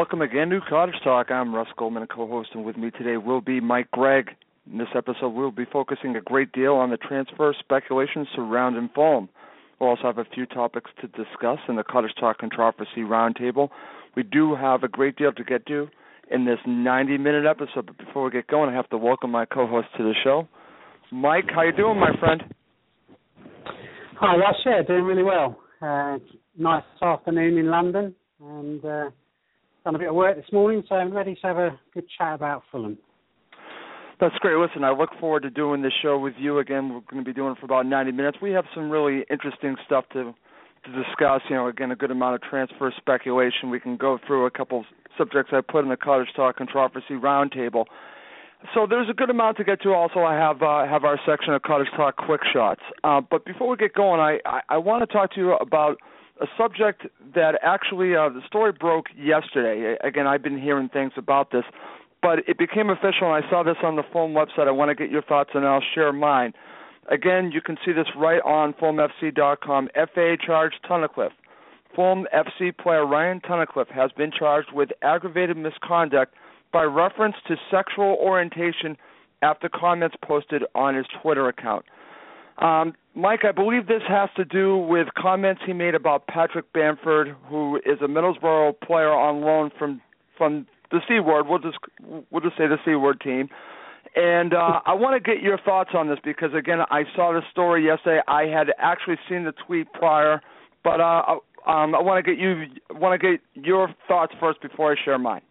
welcome again to Cottage Talk. I'm Russ Goldman, a co-host, and with me today will be Mike Gregg. In this episode, we'll be focusing a great deal on the transfer speculation surrounding Fulham. We'll also have a few topics to discuss in the Cottage Talk Controversy Roundtable. We do have a great deal to get to in this 90-minute episode, but before we get going, I have to welcome my co-host to the show. Mike, how you doing, my friend? Hi, Russ. Yeah, doing really well. Nice afternoon in London, and done a bit of work this morning, so I'm ready to have a good chat about Fulham. That's great. Listen, I look forward to doing this show with you again. We're going to be doing it for about 90 minutes. We have some really interesting stuff to discuss. Again, a good amount of transfer speculation. We can go through a couple subjects I put in the Cottage Talk Controversy Roundtable. So there's a good amount to get to. Also, I have our section of Cottage Talk Quick Shots. But before we get going, I want to talk to you about a subject that actually the story broke yesterday. Again, I've been hearing things about this, but it became official, and I saw this on the Fulham website. I want to get your thoughts, and I'll share mine. Again, you can see this right on FulhamFC.com. FA charged Tunnicliffe. Fulham FC player Ryan Tunnicliffe has been charged with aggravated misconduct by reference to sexual orientation after comments posted on his Twitter account. Mike, I believe this has to do with comments he made about Patrick Bamford, who is a Middlesbrough player on loan from the C Word. We'll just say the C Word team. And I want to get your thoughts on this because, again, I saw the story yesterday. I had actually seen the tweet prior, but I want to get your thoughts first before I share mine.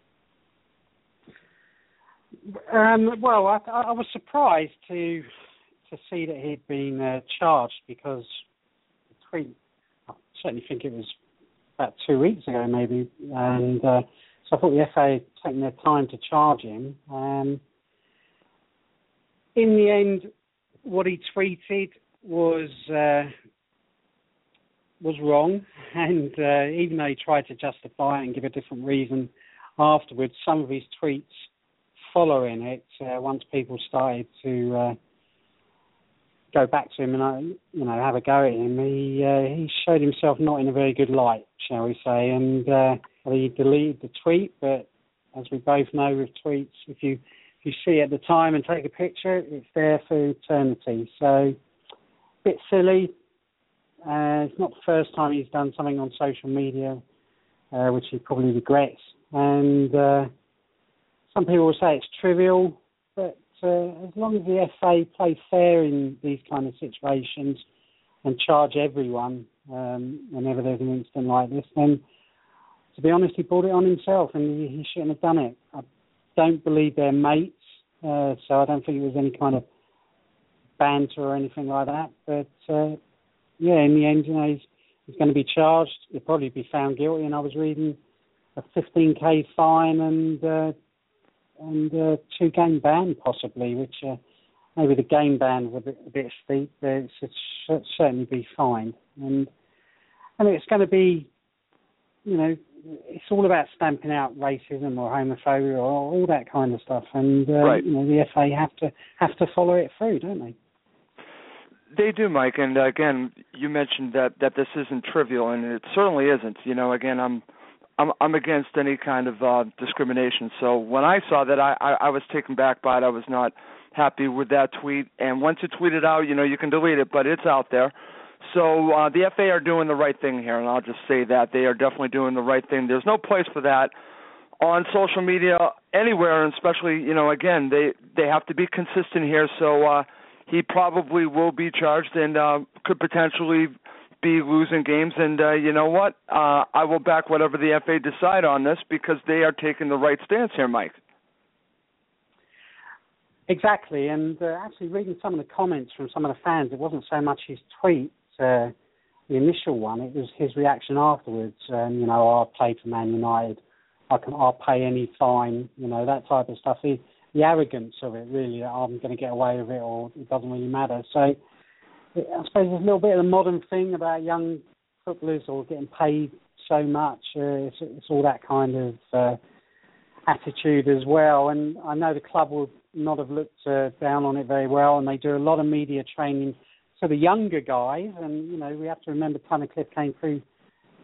Well, I was surprised to see that he'd been charged because the tweet, I certainly think it was about 2 weeks ago maybe, and so I thought the FA had taken their time to charge him. In the end, what he tweeted was wrong, and even though he tried to justify it and give a different reason afterwards, some of his tweets following it, once people started to go back to him and have a go at him, he showed himself not in a very good light, shall we say, and he deleted the tweet. But as we both know with tweets, if you see it at the time and take a picture, it's there for eternity. So a bit silly. It's not the first time he's done something on social media which he probably regrets, and some people will say it's trivial, but as long as the FA play fair in these kind of situations and charge everyone whenever there's an incident like this, then, to be honest, he brought it on himself and he shouldn't have done it. I don't believe they're mates, so I don't think it was any kind of banter or anything like that. But, in the end, he's going to be charged. He'll probably be found guilty, and I was reading a 15k fine and a 2-game ban possibly, which maybe the game ban was a bit steep, but it should certainly be fined. And it's going to be, it's all about stamping out racism or homophobia or all that kind of stuff. And right. The FA have to follow it through, don't they? They do, Mike. And again, you mentioned that this isn't trivial, and it certainly isn't. Again, I'm against any kind of discrimination. So when I saw that, I was taken back by it. I was not happy with that tweet. And once you tweet it out, you can delete it, but it's out there. So the FA are doing the right thing here, and I'll just say that. They are definitely doing the right thing. There's no place for that on social media anywhere, and especially, again, they have to be consistent here. So he probably will be charged and could potentially be losing games, and you know what? I will back whatever the FA decide on this because they are taking the right stance here, Mike. Exactly, and actually reading some of the comments from some of the fans, it wasn't so much his tweet, the initial one, it was his reaction afterwards. I'll play for Man United, I'll pay any fine, that type of stuff. The arrogance of it, really, that I'm going to get away with it or it doesn't really matter. So I suppose there's a little bit of the modern thing about young footballers or getting paid so much. It's all that kind of attitude as well. And I know the club will not have looked down on it very well, and they do a lot of media training to the younger guys. And, we have to remember Tunnicliffe came through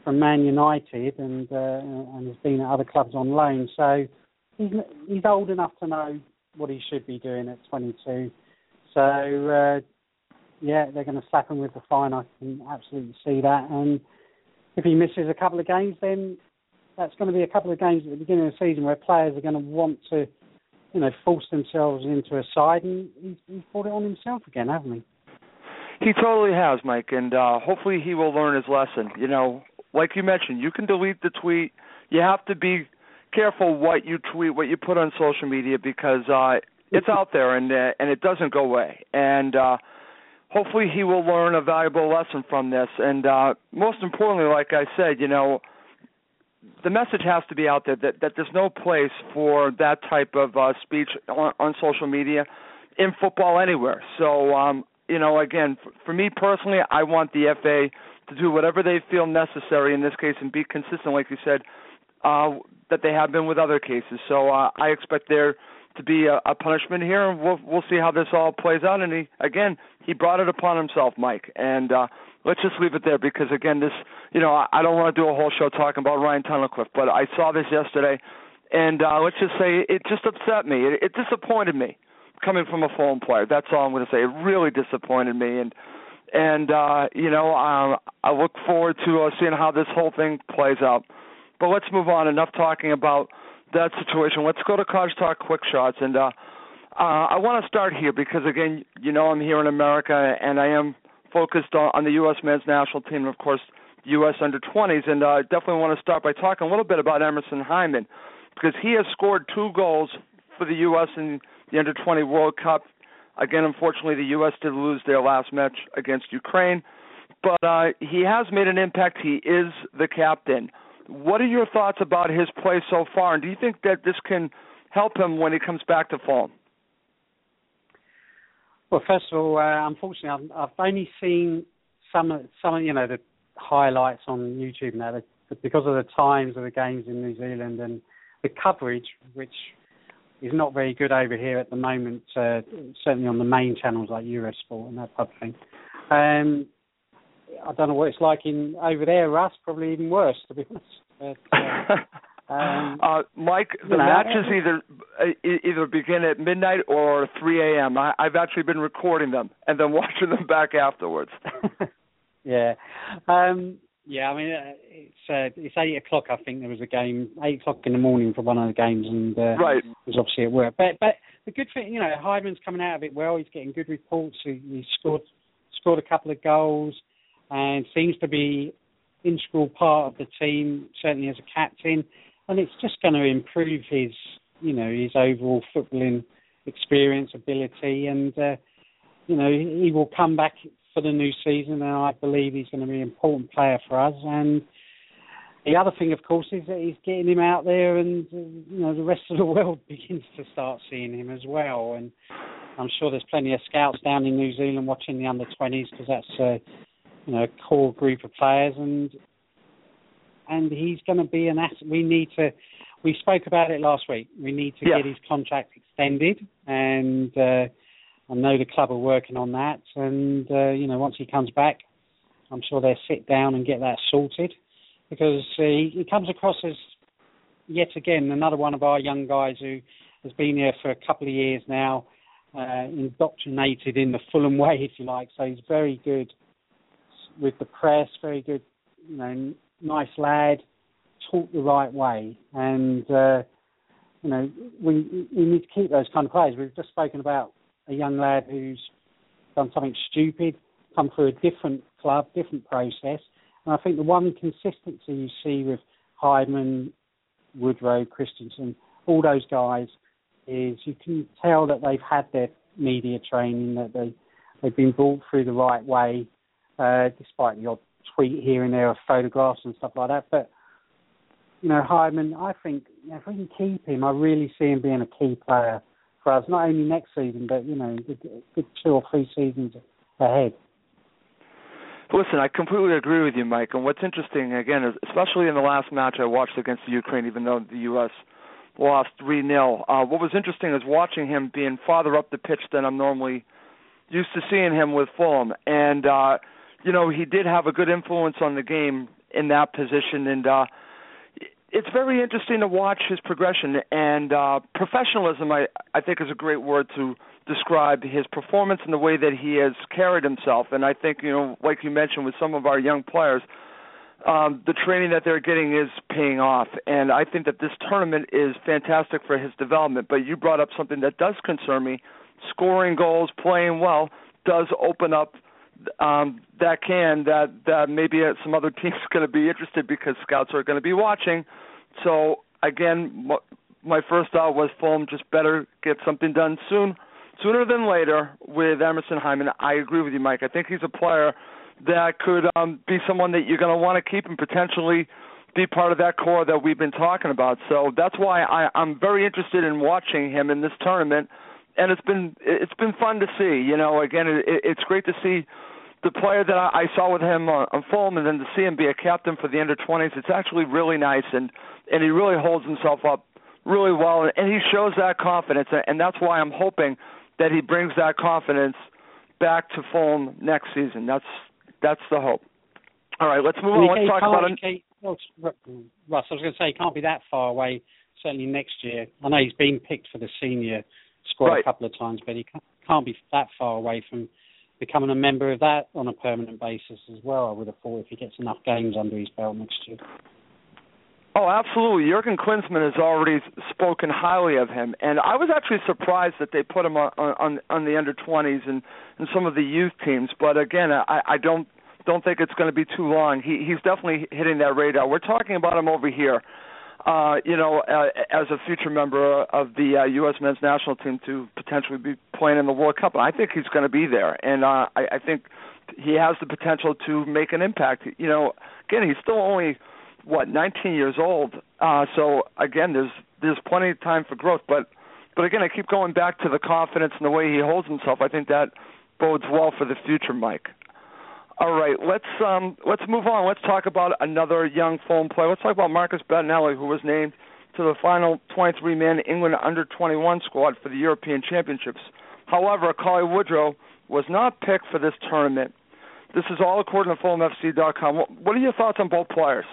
from Man United and has been at other clubs on loan. So he's old enough to know what he should be doing at 22. So, they're going to slap him with the fine. I can absolutely see that. And if he misses a couple of games, then that's going to be a couple of games at the beginning of the season where players are going to want to, force themselves into a side, and he's brought it on himself again, hasn't he? He totally has, Mike, and hopefully he will learn his lesson. Like you mentioned, you can delete the tweet. You have to be careful what you tweet, what you put on social media, because it's out there and it doesn't go away. And hopefully he will learn a valuable lesson from this. And most importantly, like I said, the message has to be out there that there's no place for that type of speech on social media, in football, anywhere. So, again, for me personally, I want the FA to do whatever they feel necessary in this case and be consistent, like you said, that they have been with other cases. So I expect there to be a punishment here, and we'll see how this all plays out. And he brought it upon himself, Mike. And let's just leave it there because, again, this, I don't want to do a whole show talking about Ryan Tunnicliffe, but I saw this yesterday, and let's just say it just upset me. It disappointed me coming from a Fulham player. That's all I'm going to say. It really disappointed me, and I look forward to seeing how this whole thing plays out. But let's move on. Enough talking about that situation. Let's go to College Talk Quick Shots, and I want to start here because, again, I'm here in America, and I am focused on the U.S. men's national team and, of course, U.S. under-20s, and I definitely want to start by talking a little bit about Emerson Hyndman because he has scored 2 goals for the U.S. in the under-20 World Cup. Again, unfortunately, the U.S. did lose their last match against Ukraine, but he has made an impact. He is the captain. What are your thoughts about his play so far, and do you think that this can help him when he comes back to Fulham? Well, first of all, unfortunately, I've only seen some the highlights on YouTube now, because of the times of the games in New Zealand and the coverage, which is not very good over here at the moment, certainly on the main channels like Eurosport and that type of thing. I don't know what it's like over there, Russ, probably even worse, to be honest. But, Mike, the matches either begin at midnight or 3 a.m. I've actually been recording them and then watching them back afterwards. Yeah. I mean, it's 8 o'clock, I think there was a game, 8 o'clock in the morning for one of the games, and right. It was obviously at work. But the good thing, Hyndman's coming out of it well. He's getting good reports. He scored a couple of goals and seems to be integral part of the team, certainly as a captain. And it's just going to improve his overall footballing experience, ability, and he will come back for the new season, and I believe he's going to be an important player for us. And the other thing, of course, is that he's getting him out there, and the rest of the world begins to start seeing him as well. And I'm sure there's plenty of scouts down in New Zealand watching the under-20s because that's a core group of players, and he's going to be an asset. We spoke about it last week. We need to get his contract extended, and I know the club are working on that. And once he comes back, I'm sure they'll sit down and get that sorted, because he comes across as yet again another one of our young guys who has been here for a couple of years now, indoctrinated in the Fulham way, if you like. So he's very good with the press, very good, nice lad, taught the right way. And, we need to keep those kind of players. We've just spoken about a young lad who's done something stupid, come through a different club, different process. And I think the one consistency you see with Hyndman, Woodrow, Christensen, all those guys, is you can tell that they've had their media training, that they've been brought through the right way, despite the odd tweet here and there of photographs and stuff like that. But, Hyndman, I think if we can keep him, I really see him being a key player for us, not only next season, but, good 2 or 3 seasons ahead. Listen, I completely agree with you, Mike. And what's interesting, again, is especially in the last match I watched against the Ukraine, even though the U.S. lost 3-0, what was interesting is watching him being farther up the pitch than I'm normally used to seeing him with Fulham. And, he did have a good influence on the game in that position, and it's very interesting to watch his progression. And professionalism, I think, is a great word to describe his performance and the way that he has carried himself. And I think, like you mentioned with some of our young players, the training that they're getting is paying off. And I think that this tournament is fantastic for his development. But you brought up something that does concern me. Scoring goals, playing well, does open up that maybe some other teams are going to be interested because scouts are going to be watching. So, again, my first thought was Fulham just better get something done sooner than later with Emerson Hyndman. I agree with you, Mike. I think he's a player that could be someone that you're going to want to keep and potentially be part of that core that we've been talking about. So that's why I'm very interested in watching him in this tournament, and it's been fun to see. Again, it's great to see the player that I saw with him on Fulham, and then to see him be a captain for the under-20s. It's actually really nice, and he really holds himself up really well, and he shows that confidence, and that's why I'm hoping that he brings that confidence back to Fulham next season. That's the hope. All right, let's move on. Let's talk about Russ, I was going to say, he can't be that far away, certainly next year. I know he's been picked for the senior squad a couple of times, but he can't be that far away from becoming a member of that on a permanent basis as well, I would have thought, if he gets enough games under his belt next year. Oh, absolutely. Jurgen Klinsmann has already spoken highly of him, and I was actually surprised that they put him on the under-20s and some of the youth teams. But again, I don't think it's going to be too long. He's definitely hitting that radar. We're talking about him over here, as a future member of the U.S. men's national team to potentially be playing in the World Cup. And I think he's going to be there, and I think he has the potential to make an impact. Again, he's still only 19 years old. So again, there's plenty of time for growth. But again, I keep going back to the confidence and the way he holds himself. I think that bodes well for the future, Mike. All right, let's move on. Let's talk about another young Fulham player. Let's talk about Marcus Bettinelli, who was named to the final 23-man England under-21 squad for the European Championships. However, Collie Woodrow was not picked for this tournament. This is all according to FulhamFC.com. What are your thoughts on both players?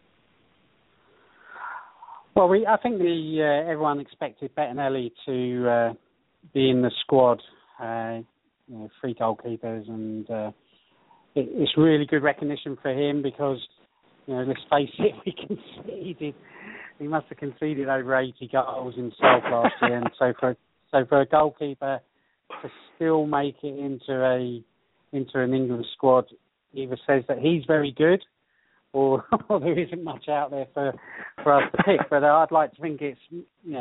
Well, I think everyone expected Bettinelli to be in the squad, 3 goalkeepers, and it's really good recognition for him because, let's face it, he must have conceded over 80 goals himself last year, and so for a goalkeeper to still make it into an England squad either says that he's very good, or there isn't much out there for us to pick. But I'd like to think it's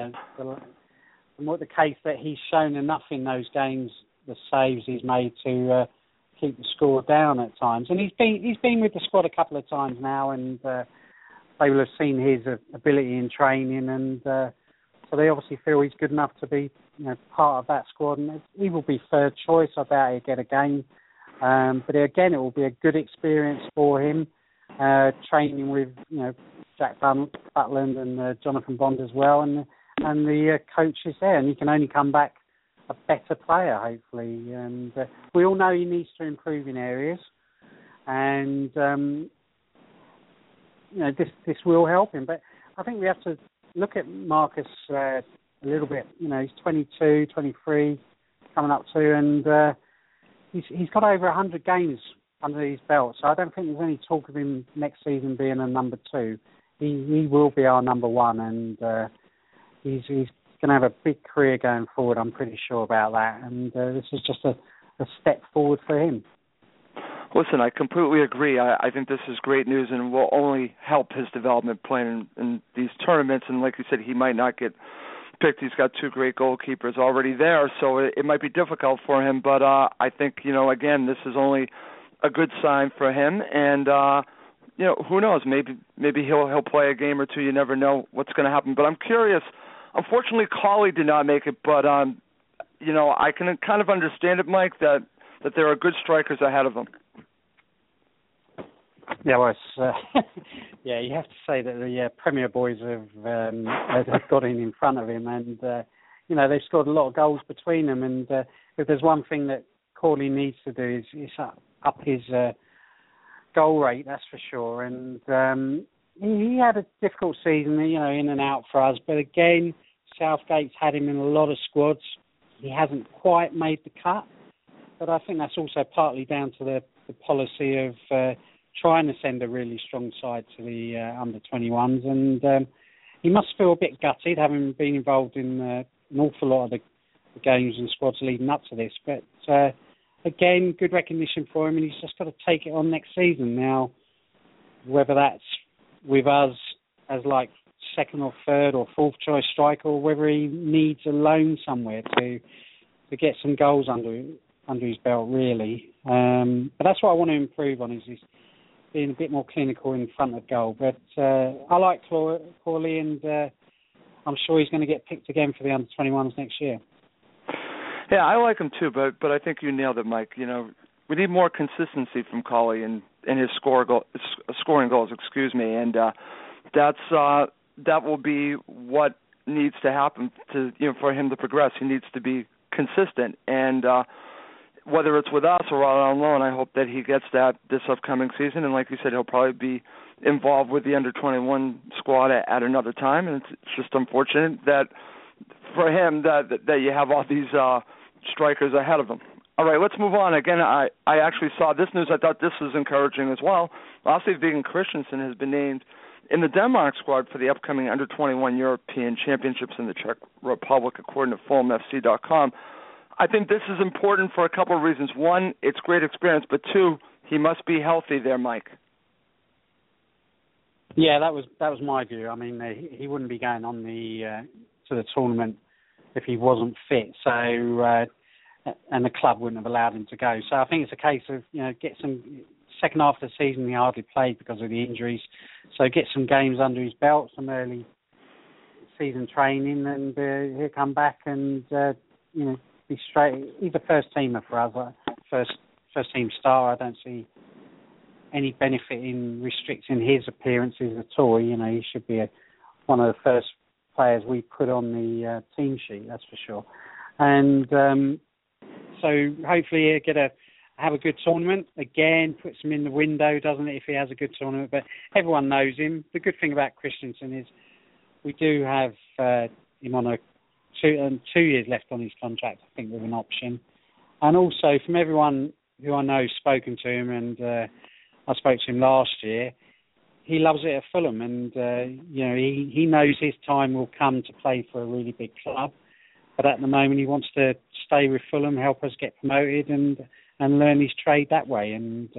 the case that he's shown enough in those games, the saves he's made to keep the score down at times. And he's been with the squad a couple of times now, and they will have seen his ability in training, and so they obviously feel he's good enough to be part of that squad. And he will be third choice. I doubt he'll get a game, but again, it will be a good experience for him. Training with Jack Butland and Jonathan Bond as well, and the coaches there, and he can only come back a better player, hopefully. And we all know he needs to improve in areas, and this will help him. But I think we have to look at Marcus a little bit. He's 22, 23, coming up to, and he's got over 100 games under his belt, so I don't think there's any talk of him next season being a number 2. He will be our number 1, and he's going to have a big career going forward. I'm pretty sure about that, and this is just a step forward for him. Listen, I completely agree. I think this is great news and will only help his development playing in these tournaments. And like you said, he might not get picked. He's got 2 great goalkeepers already there, so it might be difficult for him. But I think, again, this is only a good sign for him, and who knows? Maybe he'll play a game or 2. You never know what's going to happen. But I'm curious. Unfortunately, Collie did not make it, but I can kind of understand it, Mike, that there are good strikers ahead of him. Yeah, well, you have to say that the Premier boys have got in front of him, and they've scored a lot of goals between them. And if there's one thing that Collie needs to do is up his goal rate, that's for sure. And he had a difficult season, in and out for us. But again, Southgate's had him in a lot of squads. He hasn't quite made the cut. But I think that's also partly down to the policy of trying to send a really strong side to the under-21s. And he must feel a bit gutted, having been involved in an awful lot of the games and squads leading up to this. But again, good recognition for him, and he's just got to take it on next season. Now, whether that's with us as like second or third or fourth choice striker, or whether he needs a loan somewhere to get some goals under his belt, really. But that's what I want to improve on, is being a bit more clinical in front of goal. But I like Crawley, and I'm sure he's going to get picked again for the under-21s next year. Yeah, I like him too, but I think you nailed it, Mike. We need more consistency from Crawley in his scoring goals. And that will be what needs to happen for him to progress. He needs to be consistent, and whether it's with us or out on loan, I hope that he gets that this upcoming season. And like you said, he'll probably be involved with the under-21 squad at another time. And it's just unfortunate that for him that you have all these strikers ahead of him. All right, let's move on. Again, I actually saw this news. I thought this was encouraging as well. Lasse Vigen Christensen has been named in the Denmark squad for the upcoming under-21 European Championships in the Czech Republic, according to FulhamFC.com. I think this is important for a couple of reasons. One, it's great experience, but two, he must be healthy there, Mike. Yeah, that was my view. I mean, he wouldn't be going on to the tournament if he wasn't fit. So, and the club wouldn't have allowed him to go. So I think it's a case of get some second half of the season. He hardly played because of the injuries. So get some games under his belt, some early season training, and he'll come back and be straight. He's a first teamer for us, first team star. I don't see any benefit in restricting his appearances at all. He should be one of the first players we put on the team sheet, that's for sure. And so hopefully he'll have a good tournament. Again, puts him in the window, doesn't it, if he has a good tournament? But everyone knows him. The good thing about Christensen is we do have him on 2 years left on his contract, I think, with an option. And also, from everyone who I know has spoken to him, and I spoke to him last year, he loves it at Fulham, and he knows his time will come to play for a really big club. But at the moment, he wants to stay with Fulham, help us get promoted, and learn his trade that way. And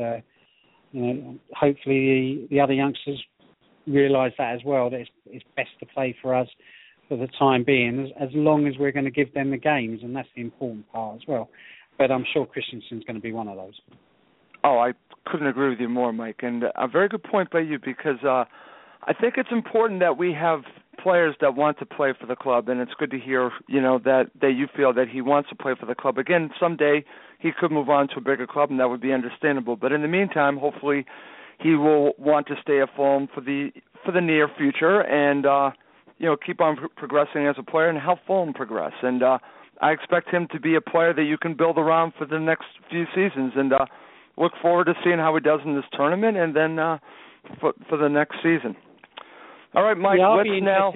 hopefully the other youngsters realise that as well, that it's best to play for us for the time being, as long as we're going to give them the games, and that's the important part as well. But I'm sure Christensen's going to be one of those. Oh, I couldn't agree with you more, Mike. And a very good point by you, because I think it's important that we have players that want to play for the club, and it's good to hear, that you feel that he wants to play for the club. Again, someday he could move on to a bigger club, and that would be understandable. But in the meantime, hopefully he will want to stay at Fulham for the near future, and keep on progressing as a player and help Fulham progress. And I expect him to be a player that you can build around for the next few seasons, and look forward to seeing how he does in this tournament, and then for the next season. All right, Mike, let's now...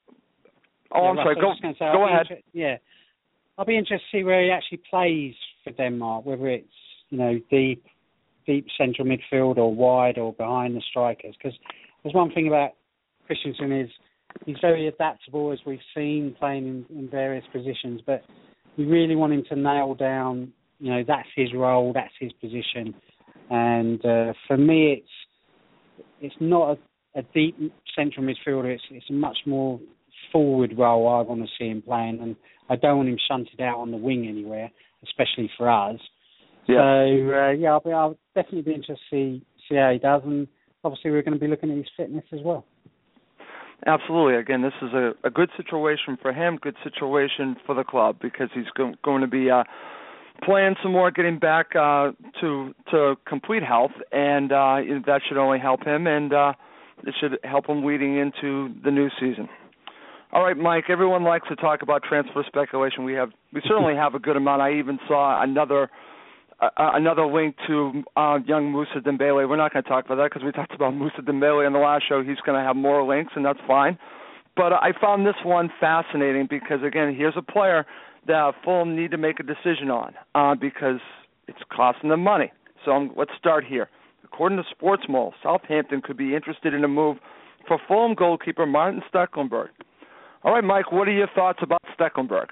I'm sorry. Go ahead. I'll be interested to see where he actually plays for Denmark, whether it's deep central midfield or wide or behind the strikers. Because there's one thing about Christensen is he's very adaptable, as we've seen, playing in various positions. But we really want him to nail down, that's his role, that's his position. And for me, it's not a deep central midfielder. It's a much more forward role I want to see him playing, and I don't want him shunted out on the wing anywhere, especially for us. Yeah. So I'll definitely be interested to see how he does, and obviously we're going to be looking at his fitness as well. Absolutely. Again, this is a good situation for him, good situation for the club, because he's going to be playing some more, getting back to complete health, and that should only help him, and it should help him leading into the new season. All right, Mike, everyone likes to talk about transfer speculation. We certainly have a good amount. I even saw another another link to young Moussa Dembele. We're not going to talk about that because we talked about Moussa Dembele in the last show. He's going to have more links, and that's fine. But I found this one fascinating because, again, here's a player that Fulham need to make a decision on because it's costing them money. So let's start here. According to SportsMole, Southampton could be interested in a move for Fulham goalkeeper Martin Stekelenburg. All right, Mike, what are your thoughts about Stekelenburg?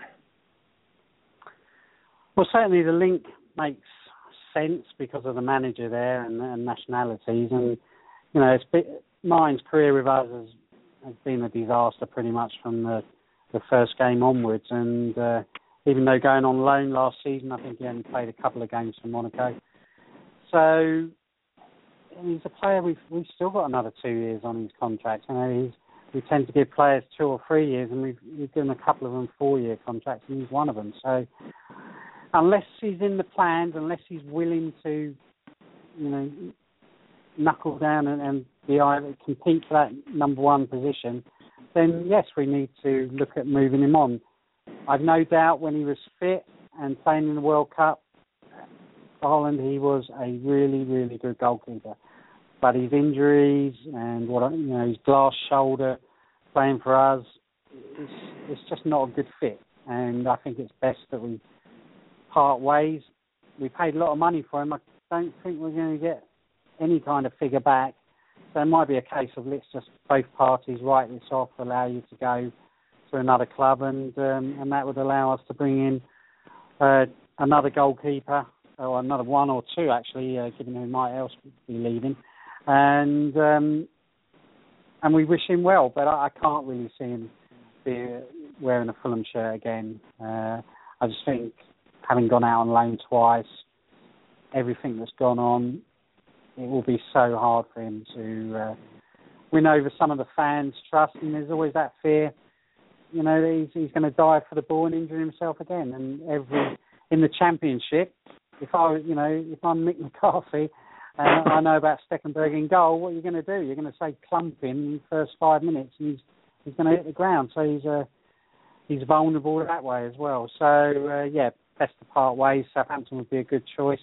Well, certainly the link makes sense because of the manager there and nationalities. And, you know, Martin's career with us has been a disaster pretty much from the first game onwards. And even though going on loan last season, I think he only played a couple of games for Monaco. So he's a player we've still got another 2 years on his contract. You know, we tend to give players 2 or 3 years, and we've given a couple of them 4-year contracts, and he's one of them. So unless he's in the plans, unless he's willing to, you know, knuckle down and compete for that number one position, then yes, we need to look at moving him on. I've no doubt when he was fit and playing in the World Cup for Holland, he was a really, really good goalkeeper. But his injuries and his glass shoulder playing for us, it's just not a good fit. And I think it's best that we part ways. We paid a lot of money for him. I don't think we're going to get any kind of figure back. So it might be a case of let's just both parties write this off, allow you to go to another club, and that would allow us to bring in another goalkeeper, or another one or two actually, given who might else be leaving, and we wish him well. But I can't really see him wearing a Fulham shirt again. I just think, having gone out on loan twice, everything that's gone on, it will be so hard for him to win over some of the fans' trust, and there's always that fear, you know, that he's going to dive for the ball and injure himself again. And in the Championship, if I'm Mick McCarthy, I know about Stekelenburg in goal, what are you going to do? You're going to say clump him in the first 5 minutes, and he's going to hit the ground. So he's vulnerable that way as well. So best to part ways. Southampton would be a good choice.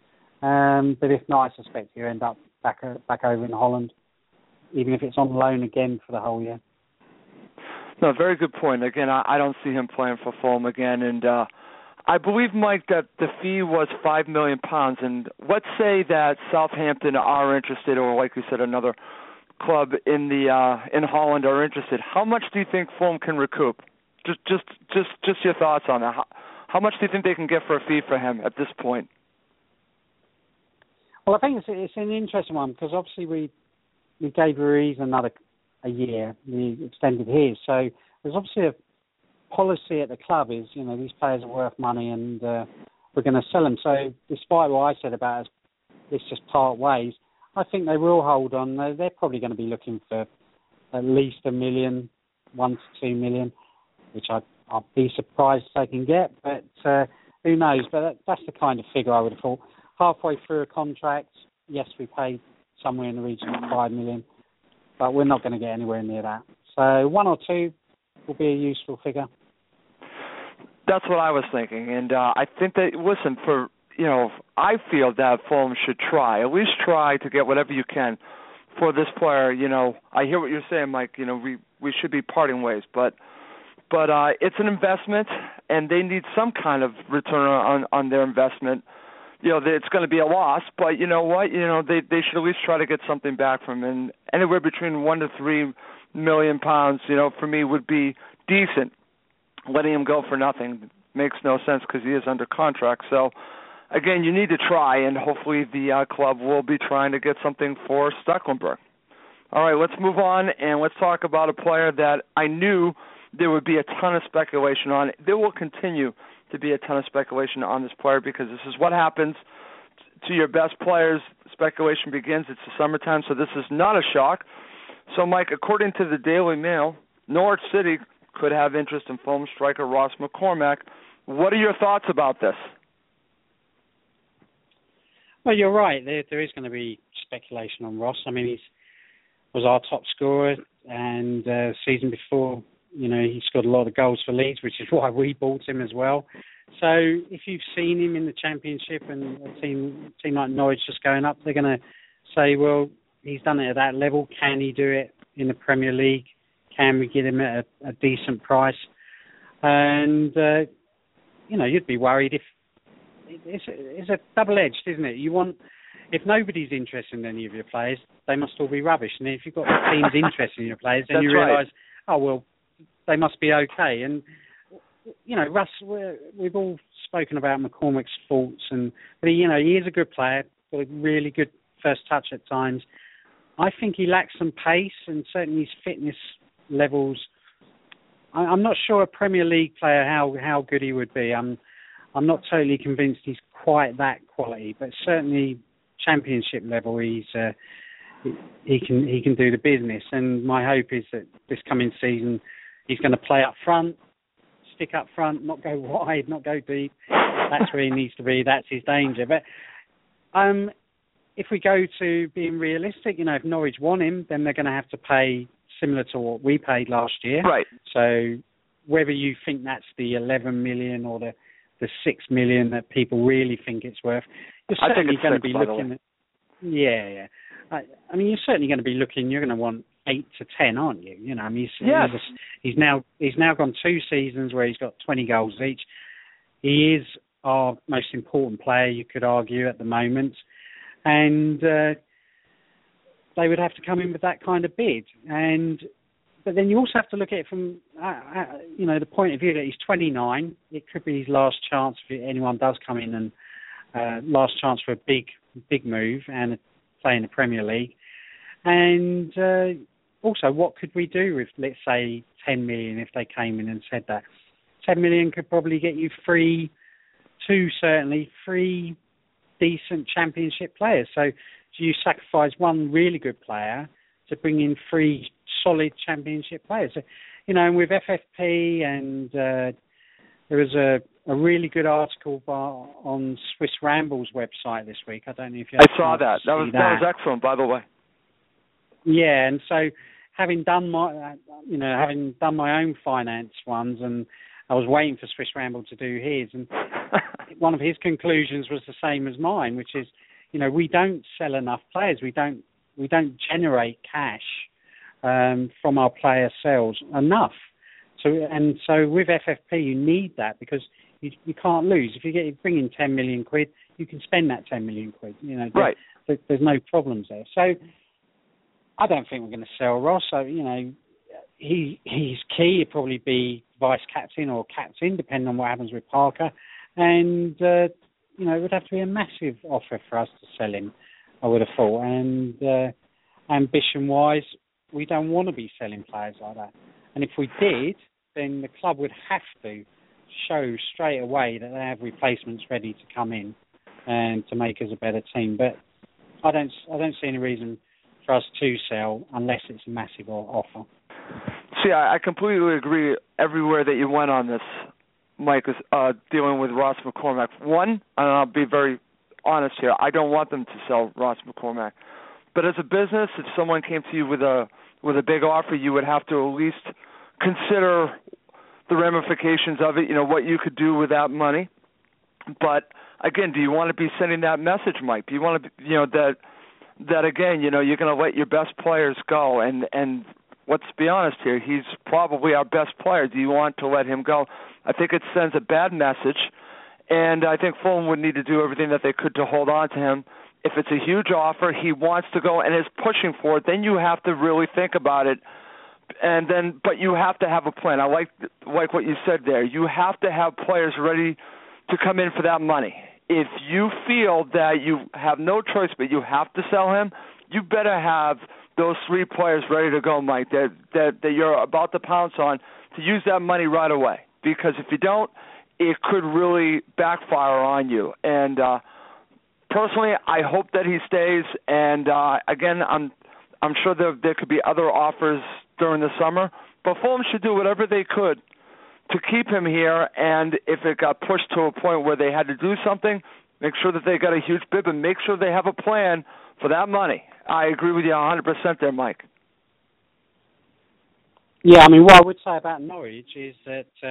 But if not, I suspect you end up back over in Holland, even if it's on loan again for the whole year. No, very good point. Again, I don't see him playing for Fulham again. And I believe, Mike, that the fee was £5 million. And let's say that Southampton are interested, or like you said, another club in Holland are interested. How much do you think Fulham can recoup? Just your thoughts on that. How much do you think they can get for a fee for him at this point? Well, I think it's an interesting one because obviously we gave Ruiz a year. We extended his. So there's obviously a policy at the club is, you know, these players are worth money and we're going to sell them. So despite what I said about us, let's just part ways, I think they will hold on. They're probably going to be looking for at least $1 million, 1 to 2 million, which I'll be surprised if they can get. But who knows? But that's the kind of figure I would have thought. Halfway through a contract, yes, we paid somewhere in the region of $5 million, but we're not going to get anywhere near that. So 1 or 2 will be a useful figure. That's what I was thinking, and I think that, listen, I feel that Fulham should at least try to get whatever you can for this player. You know, I hear what you're saying, Mike. You know, we should be parting ways, but it's an investment, and they need some kind of return on their investment. You know, it's going to be a loss, but you know what? You know, they should at least try to get something back from him. And anywhere between £1 to £3 million, you know, for me would be decent. Letting him go for nothing makes no sense because he is under contract. So, again, you need to try, and hopefully the club will be trying to get something for Stekelenburg. All right, let's move on, and let's talk about a player that I knew there would be a ton of speculation on. There will continue to be a ton of speculation on this player because this is what happens to your best players. Speculation begins. It's the summertime, so this is not a shock. So, Mike, according to the Daily Mail, Norwich City could have interest in Fulham striker Ross McCormack. What are your thoughts about this? Well, you're right. There is going to be speculation on Ross. I mean, he was our top scorer, and season before, you know, he scored a lot of goals for Leeds, which is why we bought him as well. So if you've seen him in the Championship and a team like Norwich just going up, they're going to say, well, he's done it at that level. Can he do it in the Premier League? Can we get him at a decent price? And, you'd be worried if it's a double-edged, isn't it? If nobody's interested in any of your players, they must all be rubbish. And if you've got teams interested in your players, then you realise, oh, well, they must be okay. And, Russ, we've all spoken about McCormack's faults, but he is a good player, got a really good first touch at times. I think he lacks some pace, and certainly his fitness levels. I'm not sure a Premier League player how good he would be. I'm not totally convinced he's quite that quality, but certainly Championship level, he can do the business. And my hope is that this coming season he's going to play up front, stick up front, not go wide, not go deep. That's where he needs to be. That's his danger. But if we go to being realistic, if Norwich want him, then they're going to have to pay similar to what we paid last year. Right. So whether you think that's the 11 million or the 6 million that people really think it's worth, you're certainly going to be looking at. Yeah. You're certainly going to be looking. You're going to want 8 to 10, aren't you? He's now gone 2 seasons where he's got 20 goals each. He is our most important player, you could argue, at the moment, and they would have to come in with that kind of bid. But then you also have to look at it from the point of view that he's 29. It could be his last chance if anyone does come in, and last chance for a big move and play in the Premier League. And also, what could we do with, let's say, 10 million if they came in and said that? 10 million could probably get you three decent Championship players. So do you sacrifice one really good player to bring in 3 solid Championship players? So, and with FFP, and there was a really good article on Swiss Ramble's website this week. I don't know if you. I saw that. That was excellent, by the way. Yeah, and so having done my own finance ones, and I was waiting for Swiss Ramble to do his, and one of his conclusions was the same as mine, which is, we don't sell enough players. We don't generate cash from our player sales enough. So with FFP, you need that because you can't lose. If you bring in 10 million quid, you can spend that 10 million quid. Right. There's no problems there. So I don't think we're going to sell Ross. So, he's key. He'd probably be vice captain or captain, depending on what happens with Parker. And, it would have to be a massive offer for us to sell him, I would have thought. And ambition-wise, we don't want to be selling players like that. And if we did, then the club would have to show straight away that they have replacements ready to come in and to make us a better team. But I don't see any reason for us to sell unless it's a massive offer. See, I completely agree everywhere that you went on this, Mike, is dealing with Ross McCormack. One, and I'll be very honest here, I don't want them to sell Ross McCormack. But as a business, if someone came to you with a big offer, you would have to at least consider the ramifications of it, what you could do with that money. But again, do you want to be sending that message, Mike? Do you want to, that again, you're going to let your best players go, and let's be honest here, he's probably our best player. Do you want to let him go? I think it sends a bad message, and I think Fulham would need to do everything that they could to hold on to him. If it's a huge offer, he wants to go and is pushing for it, then you have to really think about it. But you have to have a plan. I like what you said there. You have to have players ready to come in for that money. If you feel that you have no choice but you have to sell him, you better have those 3 players ready to go, Mike, that you're about to pounce on to use that money right away. Because if you don't, it could really backfire on you. And personally, I hope that he stays. And again, I'm sure there could be other offers during the summer, but Fulham should do whatever they could to keep him here, and if it got pushed to a point where they had to do something, make sure that they got a huge bid and make sure they have a plan for that money. I agree with you 100% there, Mike. Yeah, what I would say about Norwich is that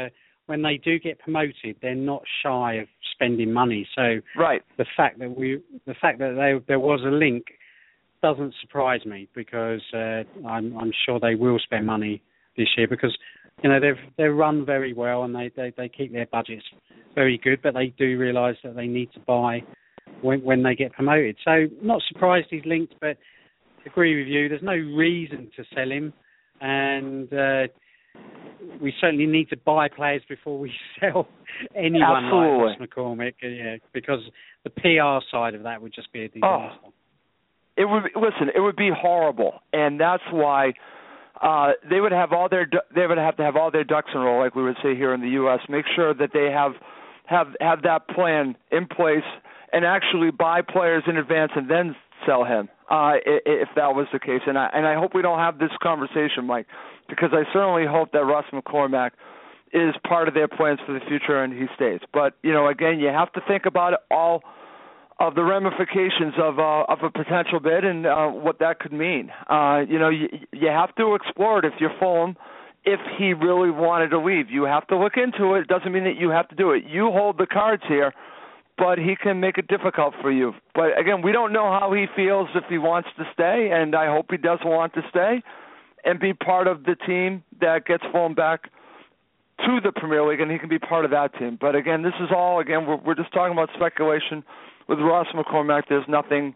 when they do get promoted, they're not shy of spending money. So right. the fact that there was a link doesn't surprise me, because I'm sure they will spend money this year, because they're run very well, and they keep their budgets very good, but they do realise that they need to buy when they get promoted. So not surprised he's linked, but agree with you, there's no reason to sell him, and we certainly need to buy players before we sell anyone. Absolutely. Like Ross McCormack, because the PR side of that would just be a disaster. It would be horrible, and that's why they would have to have all their ducks in a row, like we would say here in the U.S. Make sure that they have that plan in place, and actually buy players in advance and then sell him, if that was the case. And I hope we don't have this conversation, Mike, because I certainly hope that Ross McCormack is part of their plans for the future and he stays. But again, you have to think about it all of the ramifications of a potential bid and what that could mean. You have to explore it if you're Fulham. If he really wanted to leave, you have to look into it. It doesn't mean that you have to do it. You hold the cards here, but he can make it difficult for you. But again, we don't know how he feels, if he wants to stay, and I hope he does want to stay and be part of the team that gets Fulham back to the Premier League, and he can be part of that team. But again, this is all, we're just talking about speculation. With Ross McCormack, there's nothing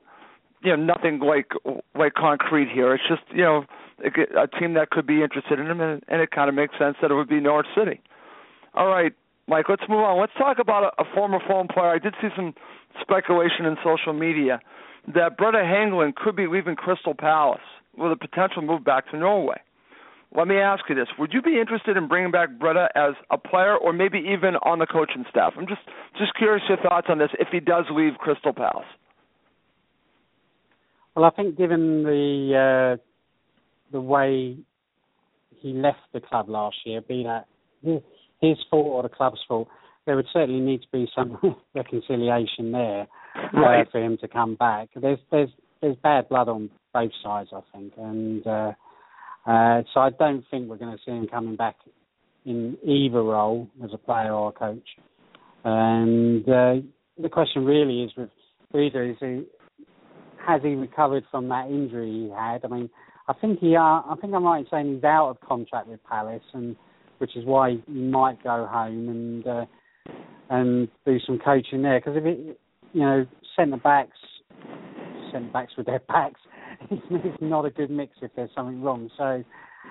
like concrete here. It's just, a team that could be interested in him, and it kind of makes sense that it would be Norwich City. All right, Mike, let's move on. Let's talk about a former Fulham player. I did see some speculation in social media that Brede Hangeland could be leaving Crystal Palace with a potential move back to Norway. Let me ask you this. Would you be interested in bringing back Brede as a player, or maybe even on the coaching staff? I'm just curious your thoughts on this if he does leave Crystal Palace. Well, I think given the way he left the club last year, be that his fault or the club's fault, there would certainly need to be some reconciliation there for him to come back. There's bad blood on both sides, I think, and so I don't think we're going to see him coming back in either role as a player or a coach. And the question really is with Brede, has he recovered from that injury he had? I mean, I think I'm right in saying he's out of contract with Palace, and which is why he might go home and do some coaching there. Because if it, centre backs with their backs, it's not a good mix if there's something wrong. So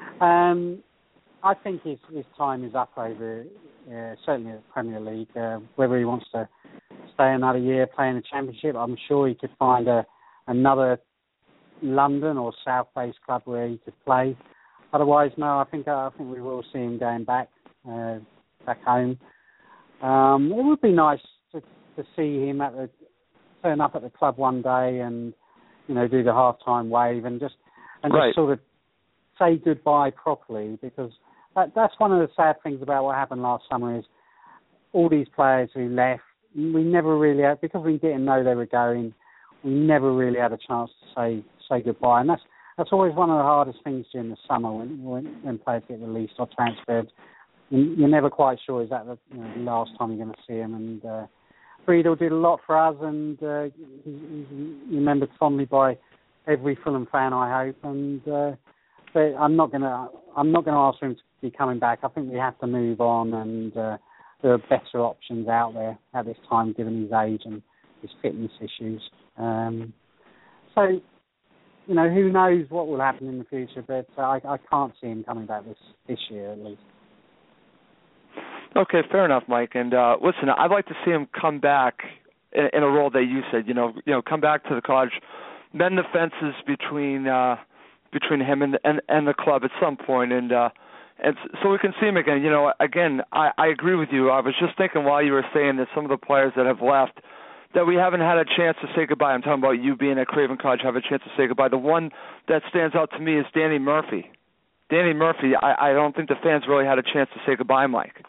I think his time is up over certainly at the Premier League. Whether he wants to stay another year playing the Championship, I'm sure he could find another London or South-based club where he could play. Otherwise, no, I think we will see him going back home. It would be nice to see him turn up at the club one day and do the half-time wave and just sort of say goodbye properly, because that's one of the sad things about what happened last summer is all these players who left, we never really had, because we didn't know they were going, we never really had a chance to say goodbye. And that's always one of the hardest things during the summer when players get released or transferred. You're never quite sure, is that the last time you're going to see them. And Friedel did a lot for us, and he's remembered fondly by every Fulham fan, I hope. And but I'm not going to ask for him to be coming back. I think we have to move on, and there are better options out there at this time, given his age and his fitness issues. So, who knows what will happen in the future, but I can't see him coming back this year at least. Okay, fair enough, Mike. And listen, I'd like to see him come back in a role that you said. Come back to the college, mend the fences between him and the club at some point, and so we can see him again. Again, I agree with you. I was just thinking while you were saying that some of the players that have left, that we haven't had a chance to say goodbye. I'm talking about you being at Craven College, have a chance to say goodbye. The one that stands out to me is Danny Murphy. Danny Murphy, I don't think the fans really had a chance to say goodbye, Mike.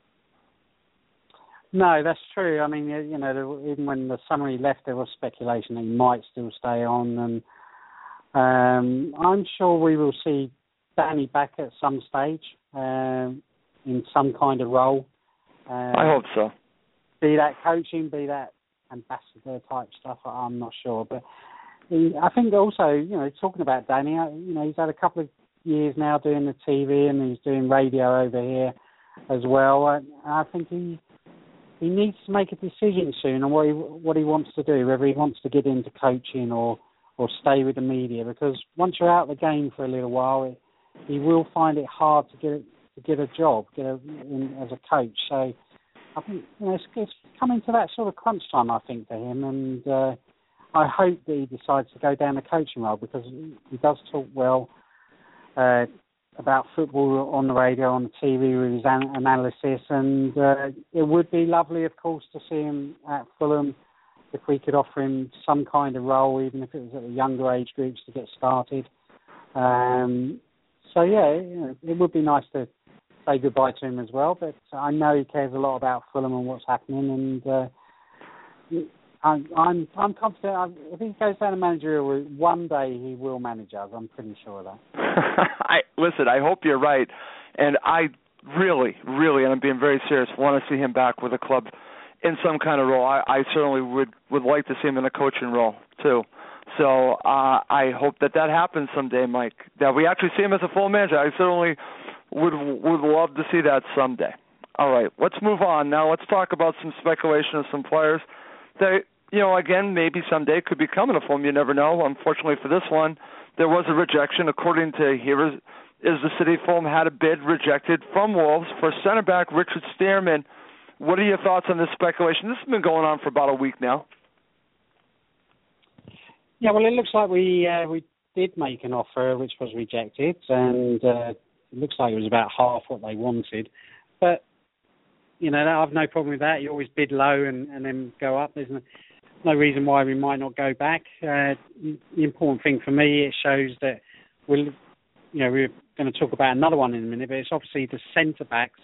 No, that's true. I mean, even when the summer he left, there was speculation that he might still stay on, and I'm sure we will see Danny back at some stage in some kind of role. I hope so. Be that coaching, be that ambassador type stuff, I'm not sure. But I think also, talking about Danny, he's had a couple of years now doing the TV and he's doing radio over here as well. I think he needs to make a decision soon on what he wants to do, whether he wants to get into coaching or stay with the media. Because once you're out of the game for a little while, he will find it hard to get a job, as a coach. So I think it's coming to that sort of crunch time, I think, for him, and I hope that he decides to go down the coaching role, because he does talk well about football on the radio, on the TV with his analysis, and it would be lovely, of course, to see him at Fulham if we could offer him some kind of role, even if it was at the younger age groups to get started. So it would be nice to say goodbye to him as well, but I know he cares a lot about Fulham and what's happening, and I'm confident if he goes down the managerial route, one day he will manage us. I'm pretty sure of that. Listen, I hope you're right, and I really, and I'm being very serious, want to see him back with the club in some kind of role. I certainly would like to see him in a coaching role too. So I hope that happens someday, Mike, that we actually see him as a full manager. I certainly would love to see that someday. All right, let's move on now. Let's talk about some speculation of some players that, again, maybe someday could be coming to Fulham. You never know. Unfortunately for this one, there was a rejection. According to here is the City, Fulham had a bid rejected from Wolves for center back Richard Stearman. What are your thoughts on this speculation? This has been going on for about a week now. Yeah, well, it looks like we did make an offer which was rejected, and it looks like it was about half what they wanted. But, I have no problem with that. You always bid low and then go up. There's no reason why we might not go back. The important thing for me, it shows that we're going to talk about another one in a minute, but it's obviously the centre-backs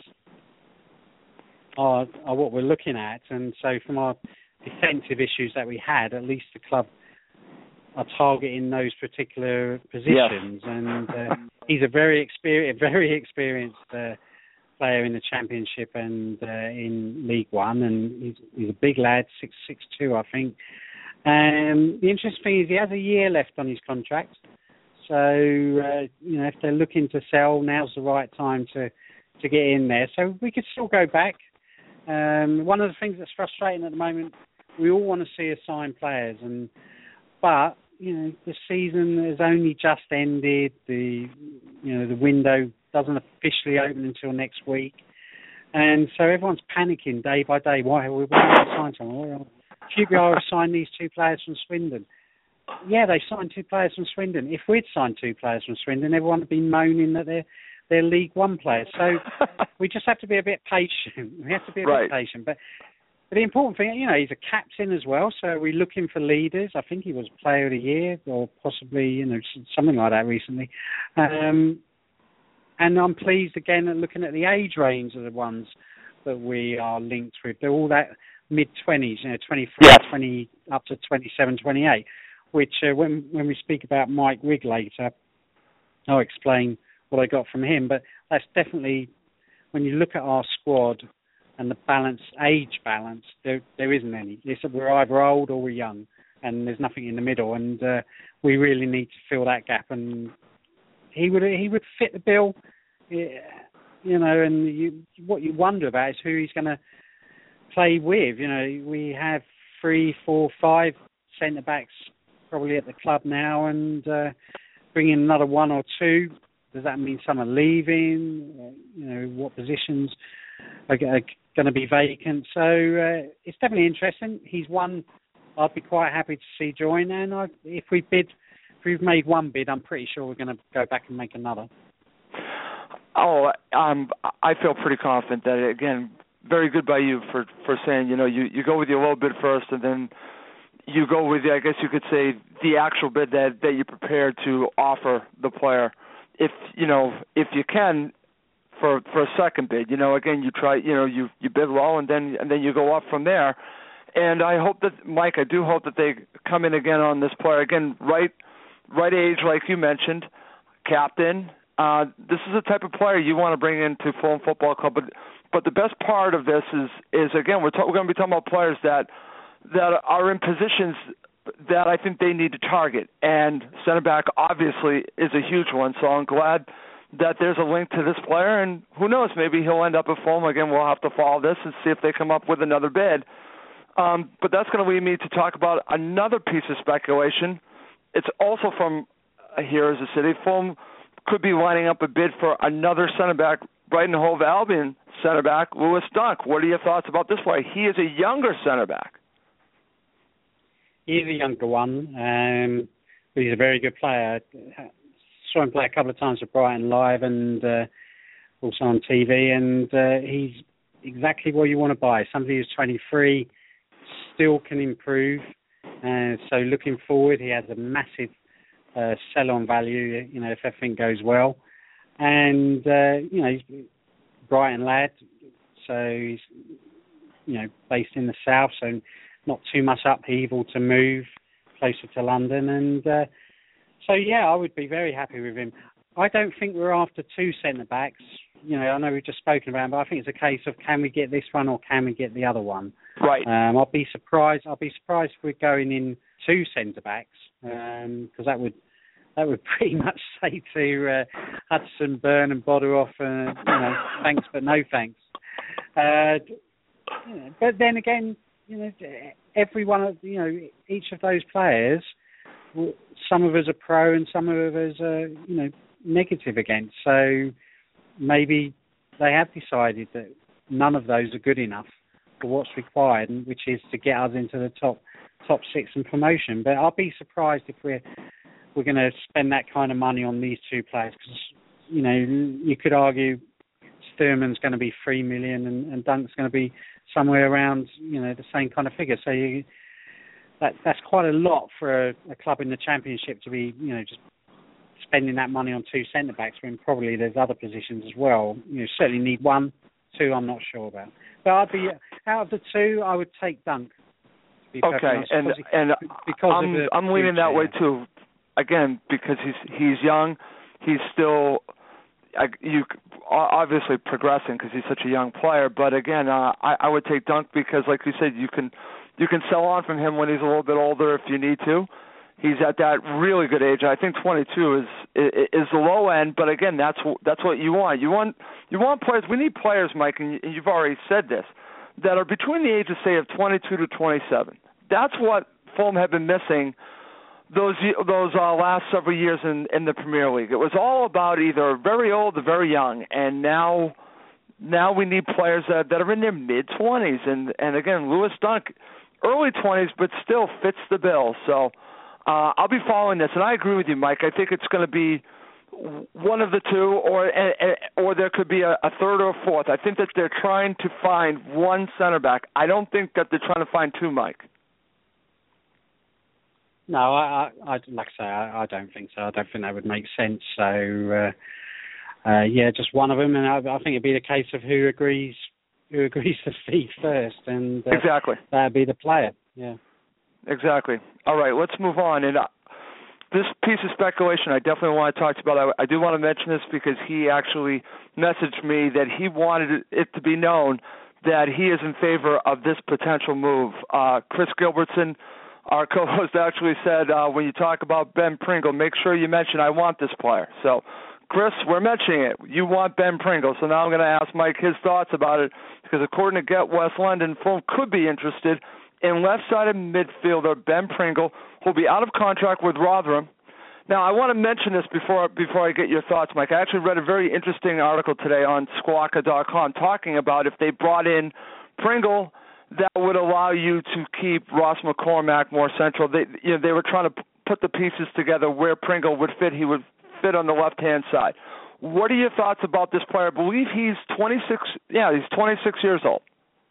are what we're looking at. And so from our defensive issues that we had, at least the club are targeting those particular positions. Yes. And he's a very experienced player in the Championship and in League One, and he's a big lad, 6'2", I think. The interesting thing is he has a year left on his contract. So, if they're looking to sell, now's the right time to get in there. So we could still go back. One of the things that's frustrating at the moment, we all want to see us sign players, but the season has only just ended. The window doesn't officially open until next week, and so everyone's panicking day by day. Why we want to sign someone? QPR have signed these two players from Swindon. Yeah, they signed two players from Swindon. If we'd signed two players from Swindon, everyone would be moaning that they're League One players. So we just have to be a bit patient. We have to be a bit patient, but the important thing, he's a captain as well, so we're looking for leaders. I think he was Player of the Year or possibly, something like that recently. And I'm pleased, again, at looking at the age range of the ones that we are linked with. They're all that mid-20s, 23, yes. 20, up to 27, 28, which when we speak about Mike Rigg later, I'll explain what I got from him. But that's definitely, when you look at our squad, and the age balance, there isn't any. We're either old or we're young, and there's nothing in the middle. And we really need to fill that gap. And he would fit the bill, And what you wonder about is who he's going to play with. We have 3, 4, 5 centre backs probably at the club now, and bring in another 1 or 2. Does that mean some are leaving? What positions are going to be vacant? So it's definitely interesting. He's one I'd be quite happy to see join, and if we've made one bid, I'm pretty sure we're going to go back and make another. I feel pretty confident that, again, very good by you for saying, you go with your low bid first, and then you go with, I guess you could say, the actual bid that you're prepared to offer the player. If you can, for a second bid, again, you try, you bid low, and then you go up from there. And I hope that, Mike, I do hope that they come in again on this player. Again, right age, like you mentioned, captain, This is the type of player you want to bring into Fulham Football Club. But the best part of this is again, we're going to be talking about players that are in positions that I think they need to target. And center back obviously is a huge one. So I'm glad that there's a link to this player. And who knows, maybe he'll end up at Fulham. Again, we'll have to follow this and see if they come up with another bid. But that's going to lead me to talk about another piece of speculation. It's also from here as a city. Fulham could be lining up a bid for another center back, Brighton Hove Albion center back, Lewis Dunk. What are your thoughts about this player? He is a younger center back. He's a younger one, but he's a very good player. Saw him play a couple of times at Brighton live and also on TV, and he's exactly what you want to buy. Somebody who's 23, still can improve. So looking forward, he has a massive sell-on value, if everything goes well. And, he's Brighton lad, so he's, based in the south, so not too much upheaval to move closer to London. And I would be very happy with him. I don't think we're after two centre-backs. I know we've just spoken about him, but I think it's a case of can we get this one or can we get the other one? Right. I'll be surprised if we're going in two centre-backs, because that would pretty much say to Hudson, Byrne and Boderoff, thanks but no thanks. But then again, every one of, each of those players, some of us are pro and some of us are, negative against. So maybe they have decided that none of those are good enough for what's required, which is to get us into the top six and promotion. But I'll be surprised if we're going to spend that kind of money on these two players, because you could argue Sturman's going to be 3 million and Dunk's going to be somewhere around the same kind of figure. So that's quite a lot for a club in the Championship to be just spending that money on two centre backs when probably there's other positions as well. Certainly need one, two I'm not sure about. But I'd be out of the two, I would take Dunk. Okay, I'm leaning that way too. Again, because he's young, he's still obviously progressing because he's such a young player. But again, I would take Dunk because, like you said, you can sell on from him when he's a little bit older if you need to. He's at that really good age. I think 22 is the low end, but again, that's what you want. You want players. We need players, Mike, and you've already said this, that are between the ages, say, of 22 to 27. That's what Fulham have been missing those last several years in the Premier League. It was all about either very old or very young, and now we need players that are in their mid-20s. And again, Lewis Dunk, early 20s, but still fits the bill. So I'll be following this, and I agree with you, Mike. I think it's going to be one of the two, or there could be a third or a fourth. I think that they're trying to find one center back. I don't think that they're trying to find two, Mike. No, I like I say, I don't think so. I don't think that would make sense. So, just one of them, and I think it'd be the case of who agrees the fee first, and exactly that'd be the player. Yeah, exactly. All right, let's move on. And this piece of speculation, I definitely want to talk to you about. I do want to mention this because he actually messaged me that he wanted it to be known that he is in favor of this potential move. Chris Gilbertson, our co-host, actually said, when you talk about Ben Pringle, make sure you mention I want this player. So, Chris, we're mentioning it. You want Ben Pringle. So now I'm going to ask Mike his thoughts about it, because according to Get West London, Fulham could be interested in left-sided midfielder Ben Pringle, who'll be out of contract with Rotherham. Now, I want to mention this before I get your thoughts, Mike. I actually read a very interesting article today on Squawka.com talking about if they brought in Pringle, that would allow you to keep Ross McCormack more central. They were trying to put the pieces together where Pringle would fit. He would fit on the left-hand side. What are your thoughts about this player? I believe he's 26. Yeah, he's 26 years old.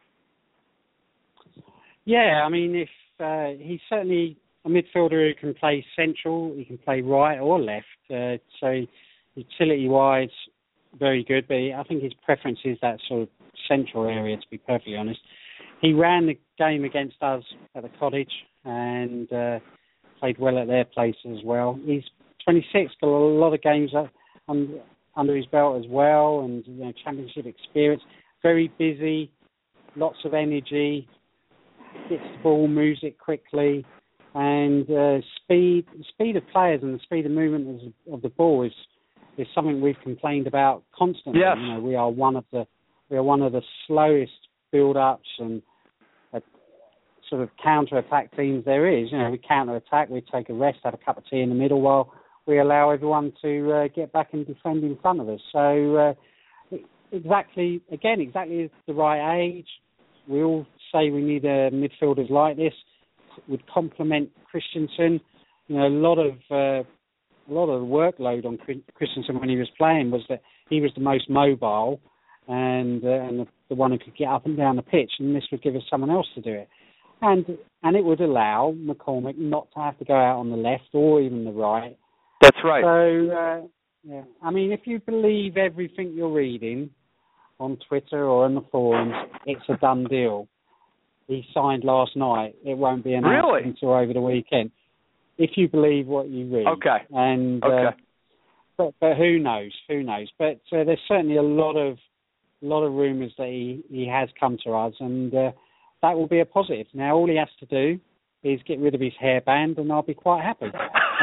Yeah, I mean, if he's certainly a midfielder who can play central, he can play right or left. So utility-wise, very good. But I think his preference is that sort of central area, to be perfectly honest. He ran the game against us at the Cottage and played well at their place as well. He's 26, got a lot of games under his belt as well, and championship experience. Very busy, lots of energy, gets the ball, moves it quickly, and speed of players and the speed of movement of the ball is something we've complained about constantly. Yes. We are one of the slowest build-ups and sort of counter-attack teams there is. We counter-attack, we take a rest, have a cup of tea in the middle while we allow everyone to get back and defend in front of us. So exactly the right age. We all say we need midfielders like this. Would complement Christensen. A lot of the workload on Christensen when he was playing was that he was the most mobile and the one who could get up and down the pitch, and this would give us someone else to do it. And it would allow McCormick not to have to go out on the left or even the right. That's right. So, if you believe everything you're reading on Twitter or in the forums, it's a done deal. He signed last night. It won't be announced until over the weekend. If you believe what you read. Okay. And but who knows? Who knows? But there's certainly a lot of rumours that he has come to us, and that will be a positive. Now all he has to do is get rid of his hairband, and I'll be quite happy.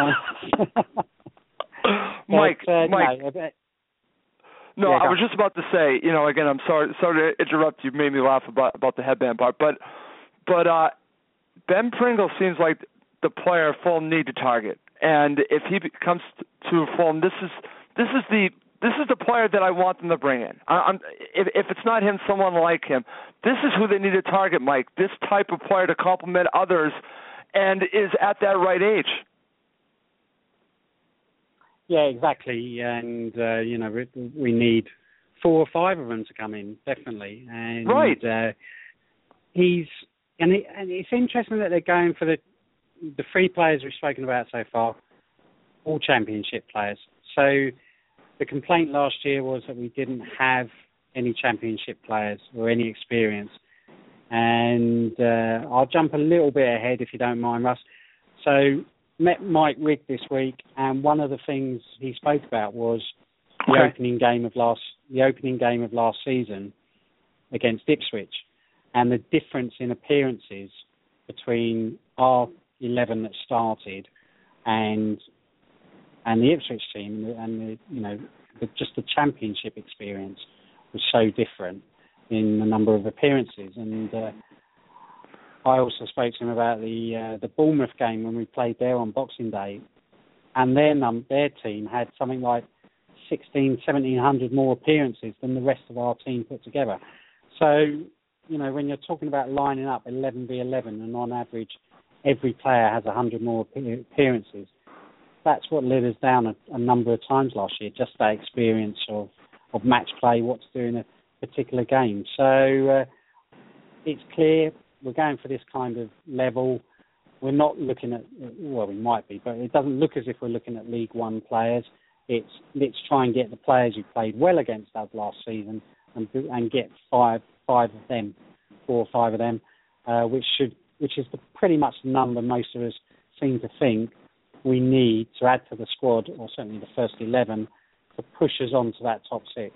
Mike. No, I was just about to say, again, I'm sorry to interrupt you. Made me laugh about the headband part, but Ben Pringle seems like the player Fulham need to target, and if he comes to Fulham, this is the player that I want them to bring in. If it's not him, someone like him. This is who they need to target, Mike. This type of player to complement others, and is at that right age. Yeah, exactly. And we need 4 or 5 of them to come in, definitely. And right. It's interesting that they're going for the 3 players we've spoken about so far, all championship players. So the complaint last year was that we didn't have any championship players or any experience. And I'll jump a little bit ahead if you don't mind, Russ. So met Mike Rigg this week, and one of the things he spoke about was the opening game of last season against Ipswich, and the difference in appearances between our 11 that started and the Ipswich team, and just the championship experience was so different in the number of appearances. And I also spoke to him about the Bournemouth game when we played there on Boxing Day, and their team had something like 1,700 more appearances than the rest of our team put together. So, when you're talking about lining up 11v11 and on average every player has 100 more appearances, that's what led us down a number of times last year, just that experience of match play, what to do in a particular game. So it's clear we're going for this kind of level. We're not looking at, we might be, but it doesn't look as if we're looking at League One players. Let's try and get the players who played well against us last season and get 4 or 5 of them, which is pretty much the number most of us seem to think we need to add to the squad, or certainly the first 11, to push us on to that top 6.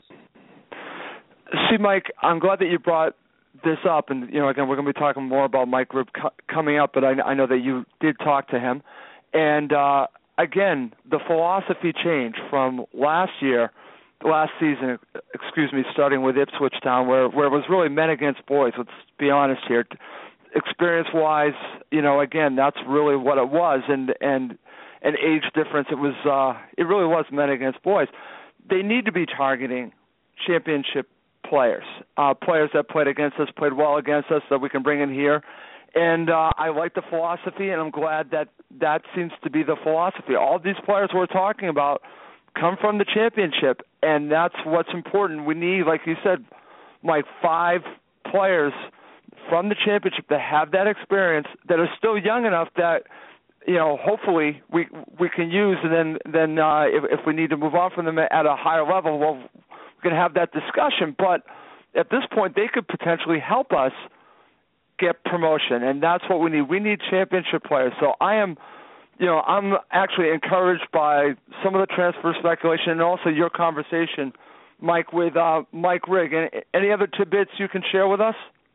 See, Mike, I'm glad that you brought this up, and again, we're going to be talking more about Mike Rigg coming up, but I know that you did talk to him, and again, the philosophy changed from last season, starting with Ipswich Town, where it was really men against boys. Let's be honest here. Experience-wise, again, that's really what it was, and an age difference. It really was men against boys. They need to be targeting championship players that played against us, played well against us, that we can bring in here. And I like the philosophy, and I'm glad that seems to be the philosophy. All these players we're talking about come from the championship, and that's what's important. We need, like you said, Mike, 5 players from the championship that have that experience, that are still young enough that, hopefully we can use, and then if we need to move on from them at a higher level, well, we can have that discussion. But at this point, they could potentially help us get promotion, and that's what we need. We need championship players. So I am, I'm actually encouraged by some of the transfer speculation and also your conversation, Mike, with Mike Rigg. Any other tidbits you can share with us?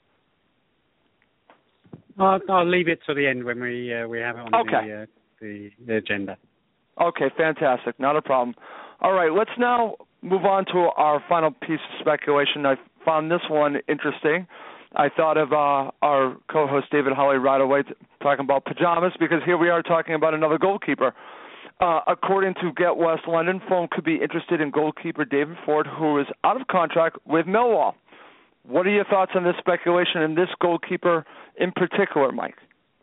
I'll leave it to the end when we have it on the agenda. Okay, fantastic. Not a problem. All right, let's now move on to our final piece of speculation. I found this one interesting. I thought of our co-host David Holly right away talking about pajamas, because here we are talking about another goalkeeper. According to Get West London, Fulham could be interested in goalkeeper David Ford, who is out of contract with Millwall. What are your thoughts on this speculation and this goalkeeper in particular, Mike?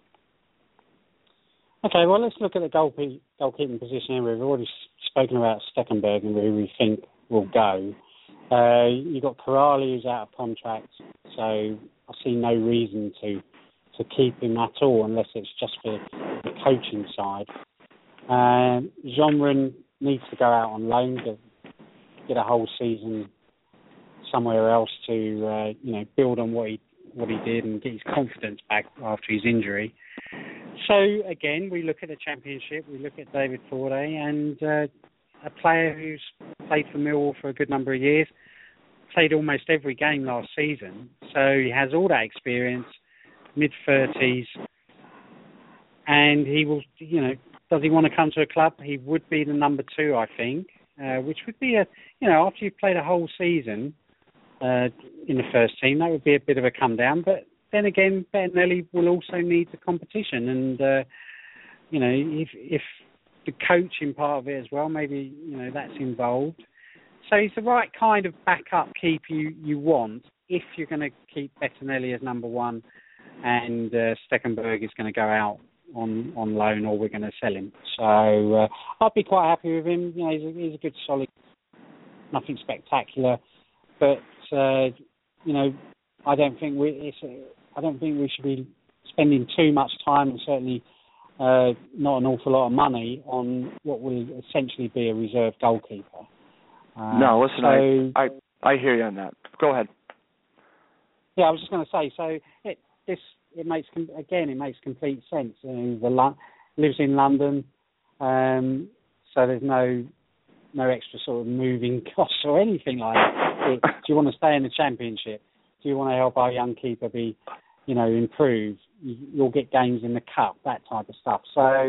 Okay, well, let's look at the goalkeeping position. We've already spoken about Stekelenburg and who we think will go. You've got Corrali, who's out of contract, so I see no reason to keep him at all unless it's just for the coaching side. Jeanmarin needs to go out on loan to get a whole season somewhere else to build on what he did and get his confidence back after his injury. So again, we look at the Championship, we look at David Forde, and a player who's played for Millwall for a good number of years, played almost every game last season, so he has all that experience, mid-30s, and he will, does he want to come to a club? He would be the number 2, I think, which would be after you've played a whole season in the first team, that would be a bit of a come down, but then again, Bettinelli will also need the competition, and if the coaching part of it as well, maybe that's involved. So he's the right kind of backup keeper you want if you're going to keep Bettinelli as number 1, and Stekelenburg is going to go out on loan, or we're going to sell him. So I'd be quite happy with him. He's a good, solid, nothing spectacular, but I don't think we should be spending too much time, and certainly not an awful lot of money, on what will essentially be a reserve goalkeeper. No, listen, I hear you on that. Go ahead. Yeah, I was just going to say, so it makes complete sense. Lives in London, so there's no extra sort of moving costs or anything like that. Do you want to stay in the Championship? Do you want to help our young keeper be, improve? You'll get games in the cup, that type of stuff.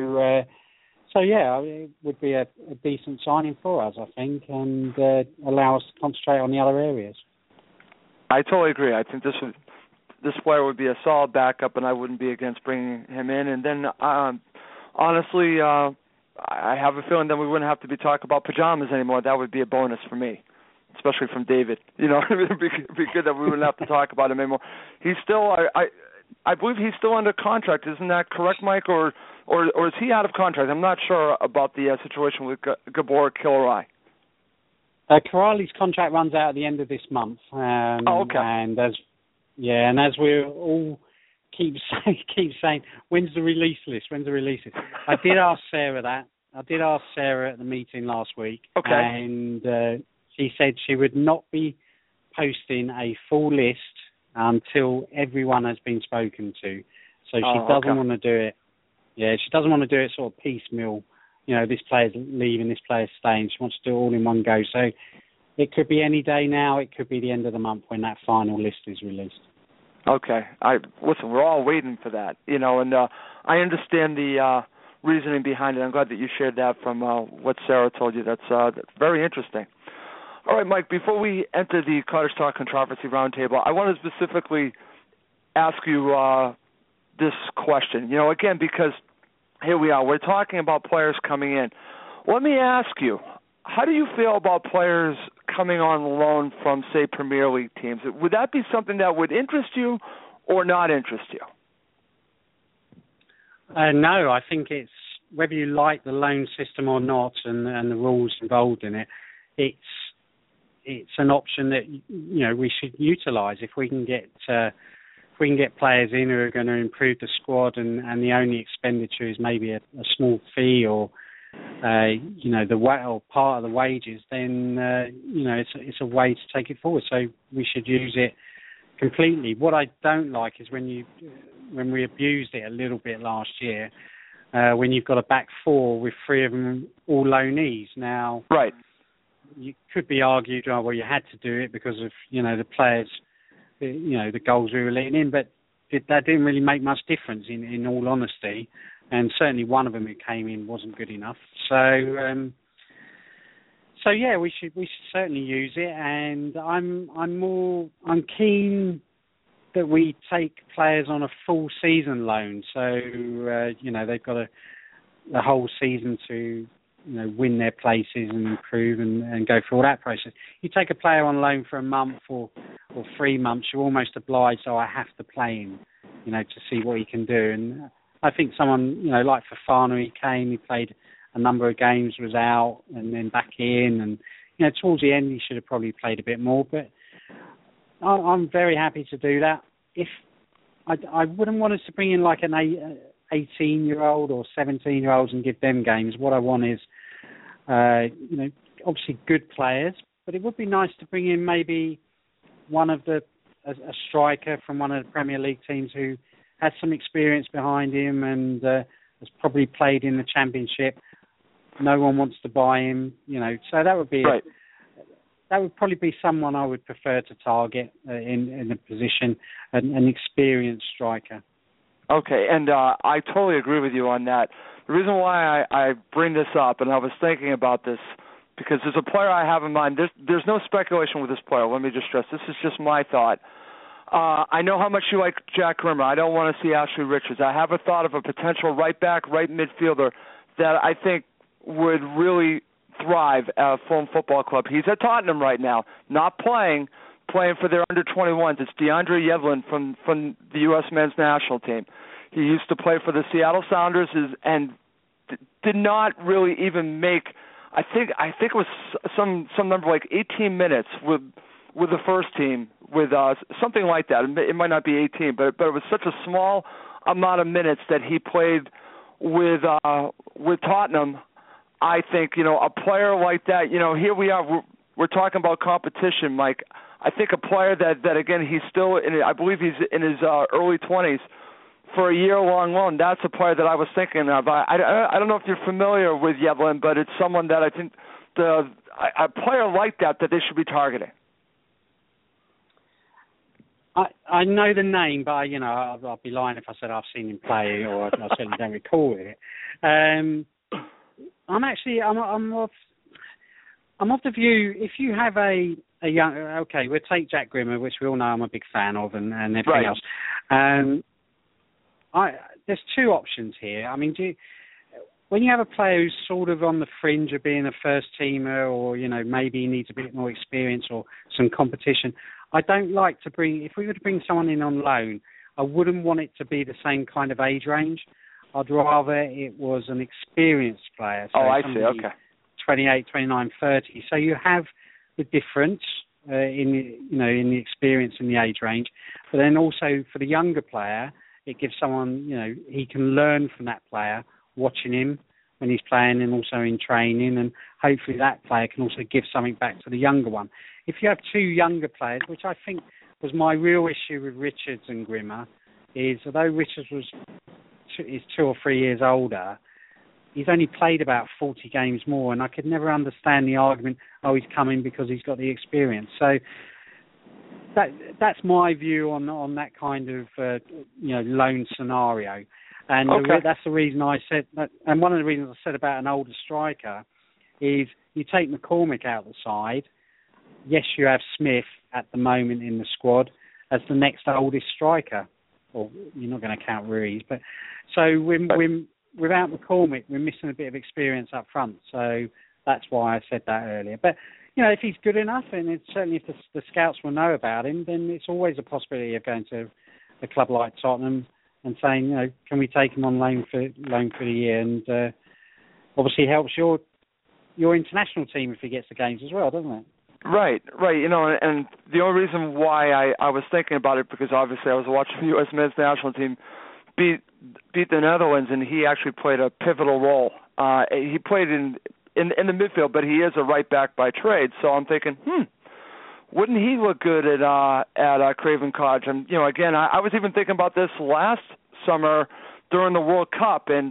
So yeah, it would be a decent signing for us, I think, and allow us to concentrate on the other areas. I totally agree. I think this player would be a solid backup, and I wouldn't be against bringing him in. And then, honestly, I have a feeling that we wouldn't have to be talking about pajamas anymore. That would be a bonus for me, especially from David. It'd be good that we wouldn't have to talk about him anymore. He's still, I believe he's still under contract. Isn't that correct, Mike? Or is he out of contract? I'm not sure about the situation with Gabor Killrai. Corrali's contract runs out at the end of this month. Okay. And as we all keep saying, when's the release list? I did ask Sarah that. I did ask Sarah at the meeting last week. Okay. And she said she would not be posting a full list until everyone has been spoken to. So she doesn't want to do it. Yeah, she doesn't want to do it sort of piecemeal. This player's leaving, this player's staying. She wants to do it all in one go. So it could be any day now. It could be the end of the month when that final list is released. Okay. Listen, we're all waiting for that, and I understand the reasoning behind it. I'm glad that you shared that from what Sarah told you. That's very interesting. All right, Mike, before we enter the Cottage Talk Controversy Roundtable, I want to specifically ask you this question. Again, because here we are. We're talking about players coming in. Let me ask you, how do you feel about players coming on loan from, say, Premier League teams? Would that be something that would interest you or not interest you? No, I think it's, whether you like the loan system or not and the rules involved in it, it's an option that we should utilise. If we can get players in who are going to improve the squad, and the only expenditure is maybe a small fee or or part of the wages, then it's a way to take it forward. So we should use it completely. What I don't like is when we abused it a little bit last year, when you've got a back four with three of them all loanees. Now, right. You could be argued, oh, well, you had to do it because of, the players, the goals we were letting in, but that didn't really make much difference in all honesty, and certainly one of them who came in wasn't good enough. So yeah, we should certainly use it, and I'm keen that we take players on a full season loan. So they've got the whole season to win their places and improve and go through all that process. You take a player on loan for a month or 3 months, you're almost obliged, so I have to play him, to see what he can do. And I think someone, like Fofana, he came, he played a number of games, was out, and then back in. And, towards the end, he should have probably played a bit more. But I'm very happy to do that. If I wouldn't want us to bring in like an 18-year-old or 17-year-olds and give them games. What I want is, obviously good players, but it would be nice to bring in maybe a striker from one of the Premier League teams who has some experience behind him and has probably played in the Championship. No one wants to buy him, so that would be right. That would probably be someone I would prefer to target in a position, an experienced striker. Okay, and I totally agree with you on that. The reason why I bring this up, and I was thinking about this, because there's a player I have in mind. There's no speculation with this player. Let me just stress, this is just my thought. I know how much you like Jack Grimmer. I don't want to see Ashley Richards. I have a thought of a potential right back, right midfielder that I think would really thrive at Fulham Football Club. He's at Tottenham right now, not playing for their under-21s. It's DeAndre Yedlin from the U.S. men's national team. He used to play for the Seattle Sounders and did not really even make, I think it was some number like 18 minutes with the first team, with something like that. It might not be 18, but it was such a small amount of minutes that he played with Tottenham. I think, a player like that, here we are, we're talking about competition, Mike. I think a player that again, he's still I believe he's in his early 20s, for a year-long loan, that's a player that I was thinking of. I don't know if you're familiar with Yedlin, but it's someone that I think a player like that they should be targeting. I know the name, but I'll be lying if I said I've seen him play, or I certainly don't recall it. I'm of the view, if you have a young, okay, we'll take Jack Grimmer, which we all know I'm a big fan of, and everything else. There's two options here. I mean, when you have a player who's sort of on the fringe of being a first teamer, or maybe he needs a bit more experience or some competition, I don't like to bring. If we were to bring someone in on loan, I wouldn't want it to be the same kind of age range. I'd rather it was an experienced player. So I see. Okay. 28, 29, 30. So you have the difference in the experience and the age range, but then also for the younger player, it gives someone, he can learn from that player, watching him when he's playing and also in training, and hopefully that player can also give something back to the younger one. If you have two younger players, which I think was my real issue with Richards and Grimmer, is although Richards is 2 or 3 years older, he's only played about 40 games more, and I could never understand the argument, he's coming because he's got the experience. So that's my view on that kind of loan scenario, and that's the reason I said that. And one of the reasons I said about an older striker is you take McCormick out the side. Yes, you have Smith at the moment in the squad as the next oldest striker. Or you're not going to count Ruiz, but so we're without McCormick, we're missing a bit of experience up front. So that's why I said that earlier. But if he's good enough, and it's certainly if the scouts will know about him, then it's always a possibility of going to a club like Tottenham and saying, can we take him on loan for the year? And obviously helps your international team if he gets the games as well, doesn't it? Right. And the only reason why I was thinking about it, because obviously I was watching the U.S. men's national team beat the Netherlands, and he actually played a pivotal role. He played in the midfield, but he is a right back by trade. So I'm thinking, wouldn't he look good at Craven Cottage? And again, I was even thinking about this last summer during the World Cup, and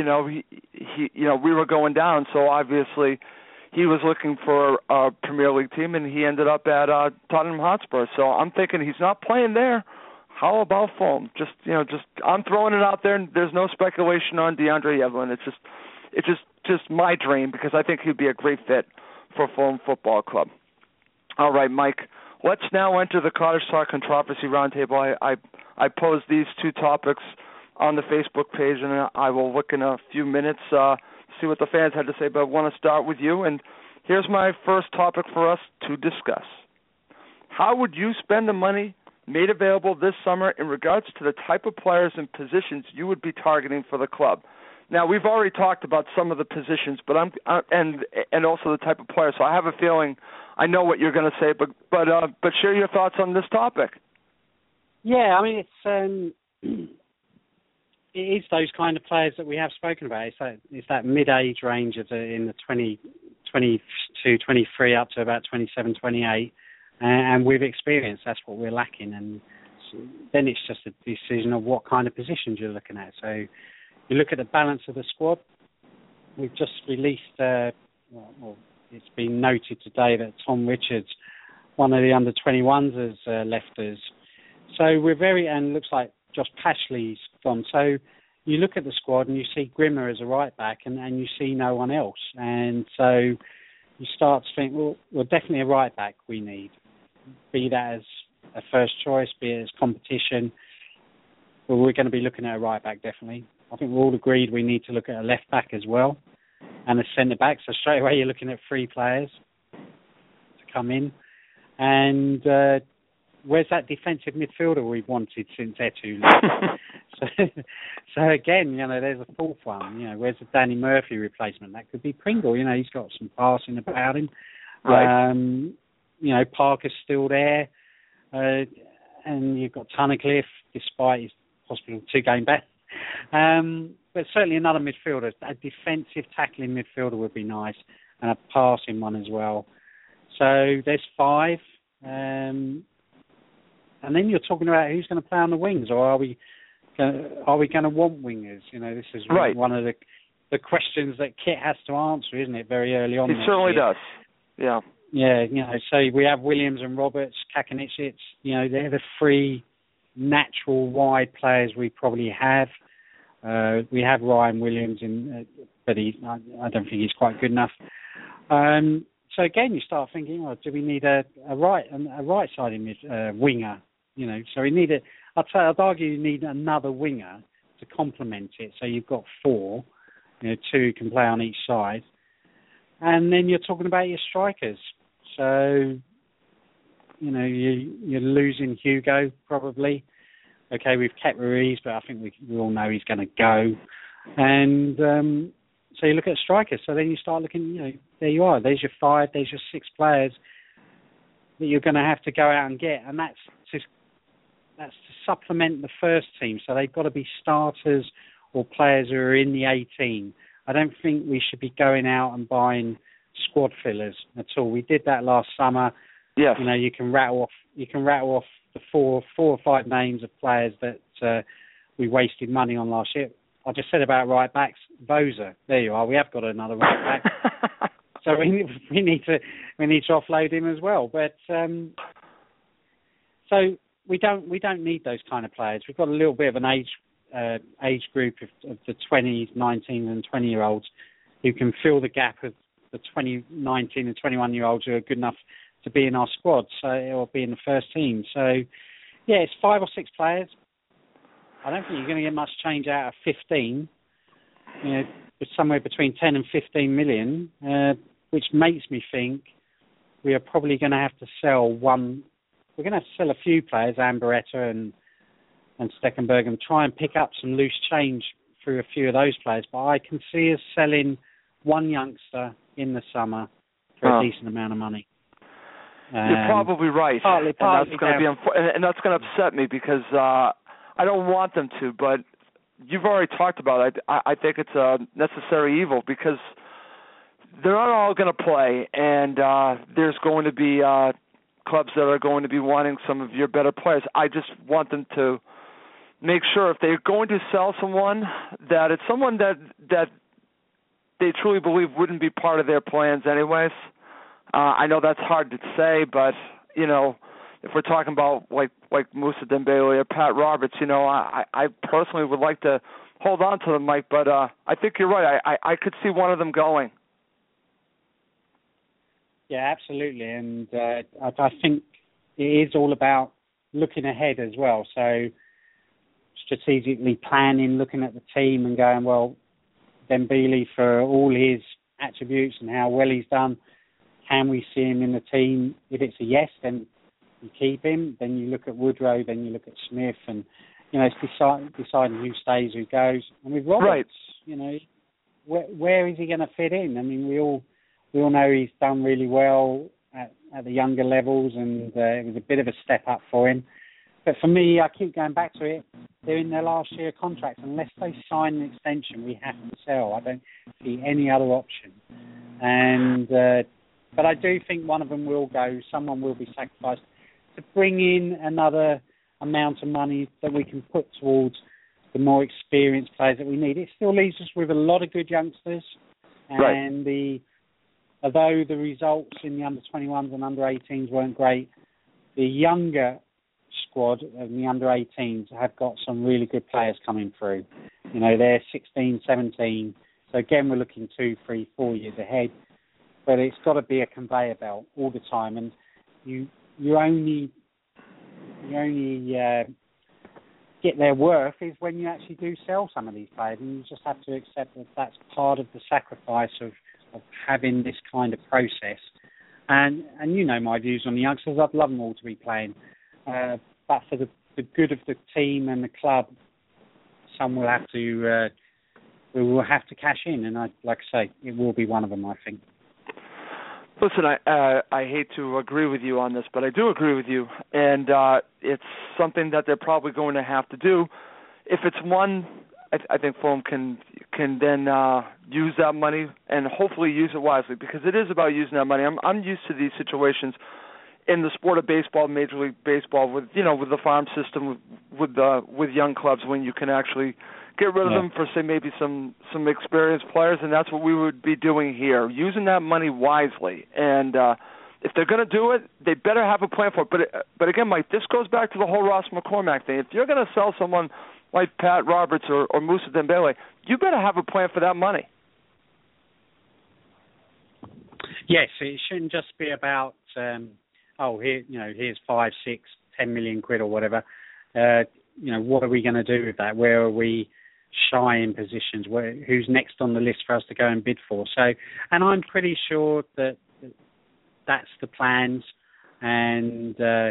we were going down, so obviously he was looking for a Premier League team, and he ended up at Tottenham Hotspur. So I'm thinking he's not playing there. How about Fulham? Just I'm throwing it out there, and there's no speculation on DeAndre Yedlin. It's just my dream, because I think he'd be a great fit for Fulham Football Club. All right, Mike. Let's now enter the Cottage Talk Controversy Roundtable. I posed these two topics on the Facebook page, and I will look in a few minutes see what the fans had to say, but I want to start with you. And here's my first topic for us to discuss. How would you spend the money made available this summer in regards to the type of players and positions you would be targeting for the club? Now, we've already talked about some of the positions, but and also the type of players. So I have a feeling I know what you're going to say, but share your thoughts on this topic. Yeah, I mean it is those kind of players that we have spoken about. It's that mid-age range in the 22, 23 up to about 27, 28, and with experience, that's what we're lacking. And so then it's just a decision of what kind of positions you're looking at. So you look at the balance of the squad. We've just released, it's been noted today that Tom Richards, one of the under-21s, has left us. So and looks like Josh Pashley's gone. So you look at the squad and you see Grimmer as a right back, and you see no one else. And so you start to think, well, definitely a right back we need. Be that as a first choice, be it as competition. Well, we're going to be looking at a right back, definitely. I think we're all agreed we need to look at a left back as well, and a centre back. So straight away you're looking at 3 players to come in. And where's that defensive midfielder we've wanted since Etu left? so again, there's a fourth one. Where's the Danny Murphy replacement? That could be Pringle. He's got some passing about him. Right. Parker's still there, and you've got Tunnicliffe, despite his hospital 2-game ban. But certainly another midfielder, a defensive tackling midfielder would be nice, and a passing one as well. So there's 5. And then you're talking about who's going to play on the wings, or are we going to want wingers? This is right. One of the questions that Kit has to answer, isn't it, very early on? He certainly does. Yeah. Yeah, so we have Williams and Roberts, Kakanicic. They're the 3 natural wide players we probably have. We have Ryan Williams, but I don't think he's quite good enough. So again, you start thinking, do we need a right-sided winger? So we need I'd argue you need another winger to complement it. So you've got 4, 2 can play on each side, and then you're talking about your strikers. So you're losing Hugo probably. Okay, we've kept Ruiz, but I think we all know he's going to go. And so you look at strikers. So then you start looking, there you are. There's your 5, there's your 6 players that you're going to have to go out and get. And that's to supplement the first team. So they've got to be starters or players who are in the 18. I don't think we should be going out and buying squad fillers at all. We did that last summer. Yes. You can rattle off the 4 or 5 names of players that we wasted money on last year. I just said about right backs, Voza. There you are. We have got another right back. So we need to offload him as well. But so we don't need those kind of players. We've got a little bit of an age group of the 20s, 19 and 20-year-olds who can fill the gap of the 19 and 21-year-olds who are good enough to be in our squad, or be in the first team. So, yeah, it's 5 or 6 players. I don't think you're going to get much change out of 15. It's somewhere between 10 and 15 million, which makes me think we are probably going to have to sell one. We're going to have to sell a few players, Amberetta and Steckenberg, and try and pick up some loose change through a few of those players. But I can see us selling one youngster in the summer for a decent amount of money. You're probably right, partly and that's going to be and that's going to upset me because I don't want them to. But you've already talked about it. I think it's a necessary evil because they're not all going to play, and there's going to be clubs that are going to be wanting some of your better players. I just want them to make sure if they're going to sell someone that it's someone that they truly believe wouldn't be part of their plans anyways. I know that's hard to say, but if we're talking about like Moussa Dembele or Pat Roberts, I personally would like to hold on to them, Mike. But I think you're right. I could see one of them going. Yeah, absolutely, and I think it is all about looking ahead as well. So strategically planning, looking at the team, and going, well, Dembele, for all his attributes and how well he's done, can we see him in the team? If it's a yes, then you keep him. Then you look at Woodrow, then you look at Smith, and it's deciding who stays, who goes. And with Roberts, where is he going to fit in? I mean, we all know he's done really well at the younger levels, and it was a bit of a step up for him. But for me, I keep going back to it. They're in their last year contract. Unless they sign an extension, we have to sell. I don't see any other option. And but I do think one of them will go. Someone will be sacrificed to bring in another amount of money that we can put towards the more experienced players that we need. It still leaves us with a lot of good youngsters, and although the results in the under-21s and under-18s weren't great, the younger squad and the under-18s have got some really good players coming through. They're 16, 17. So again, we're looking 2, 3, 4 years ahead. But it's got to be a conveyor belt all the time, and you only get their worth is when you actually do sell some of these players, and you just have to accept that that's part of the sacrifice of having this kind of process. And my views on the youngsters. I'd love them all to be playing. But for the good of the team and the club, some will have to we will have to cash in, and like I say, it will be one of them, I think. Listen, I hate to agree with you on this, but I do agree with you, and it's something that they're probably going to have to do. If it's one, I think Fulham can then use that money and hopefully use it wisely, because it is about using that money. I'm used to these situations in the sport of baseball, Major League Baseball, with the farm system, with young clubs, when you can actually get rid of them for, say, maybe some experienced players, and that's what we would be doing here, using that money wisely. And if they're going to do it, they better have a plan for it. But again, Mike, this goes back to the whole Ross McCormack thing. If you're going to sell someone like Pat Roberts or Moussa Dembele, you better have a plan for that money. Yes, it shouldn't just be about here's 5, 6, 10 million quid or whatever. What are we going to do with that? Where are we shy in positions? Who's next on the list for us to go and bid for? So, and I'm pretty sure that that's the plans, and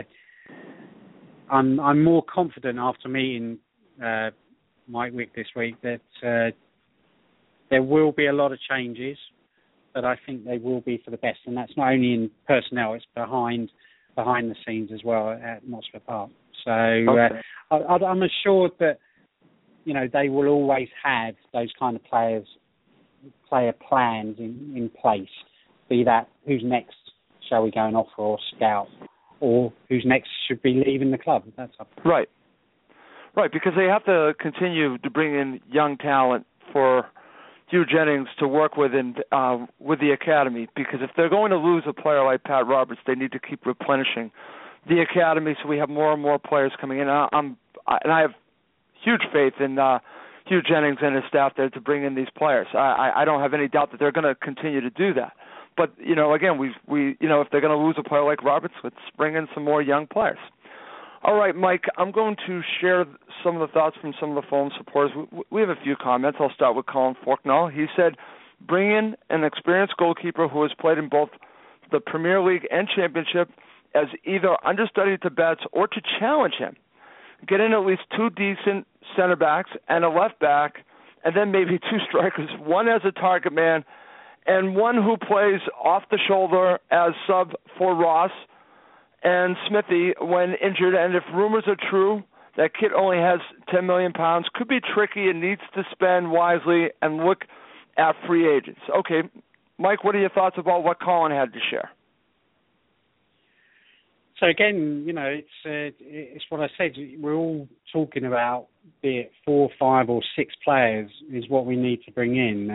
I'm more confident after meeting Mike Wick this week that there will be a lot of changes, but I think they will be for the best, and that's not only in personnel, it's behind the scenes as well at Motspur Park. So I'm assured that they will always have those kind of player plans in place, be that who's next shall we go and offer or scout, or who's next should be leaving the club. That's up. Right, because they have to continue to bring in young talent for Hugh Jennings to work with with the academy, because if they're going to lose a player like Pat Roberts, they need to keep replenishing the academy so we have more and more players coming in. And I have huge faith in Hugh Jennings and his staff there to bring in these players. I don't have any doubt that they're going to continue to do that. But again, we if they're going to lose a player like Roberts, let's bring in some more young players. All right, Mike, I'm going to share some of the thoughts from some of the Fulham supporters. We have a few comments. I'll start with Colin Forknall. He said, bring in an experienced goalkeeper who has played in both the Premier League and Championship as either understudy to Betts or to challenge him. Get in at least 2 decent center backs and a left back, and then maybe 2 strikers, one as a target man and one who plays off the shoulder as sub for Ross and Smithy when injured. And if rumors are true that Kit only has £10 million, could be tricky and needs to spend wisely and look at free agents. Okay, Mike, what are your thoughts about what Colin had to share? So again, it's what I said. We're all talking about, be it 4, 5, or 6 players is what we need to bring in,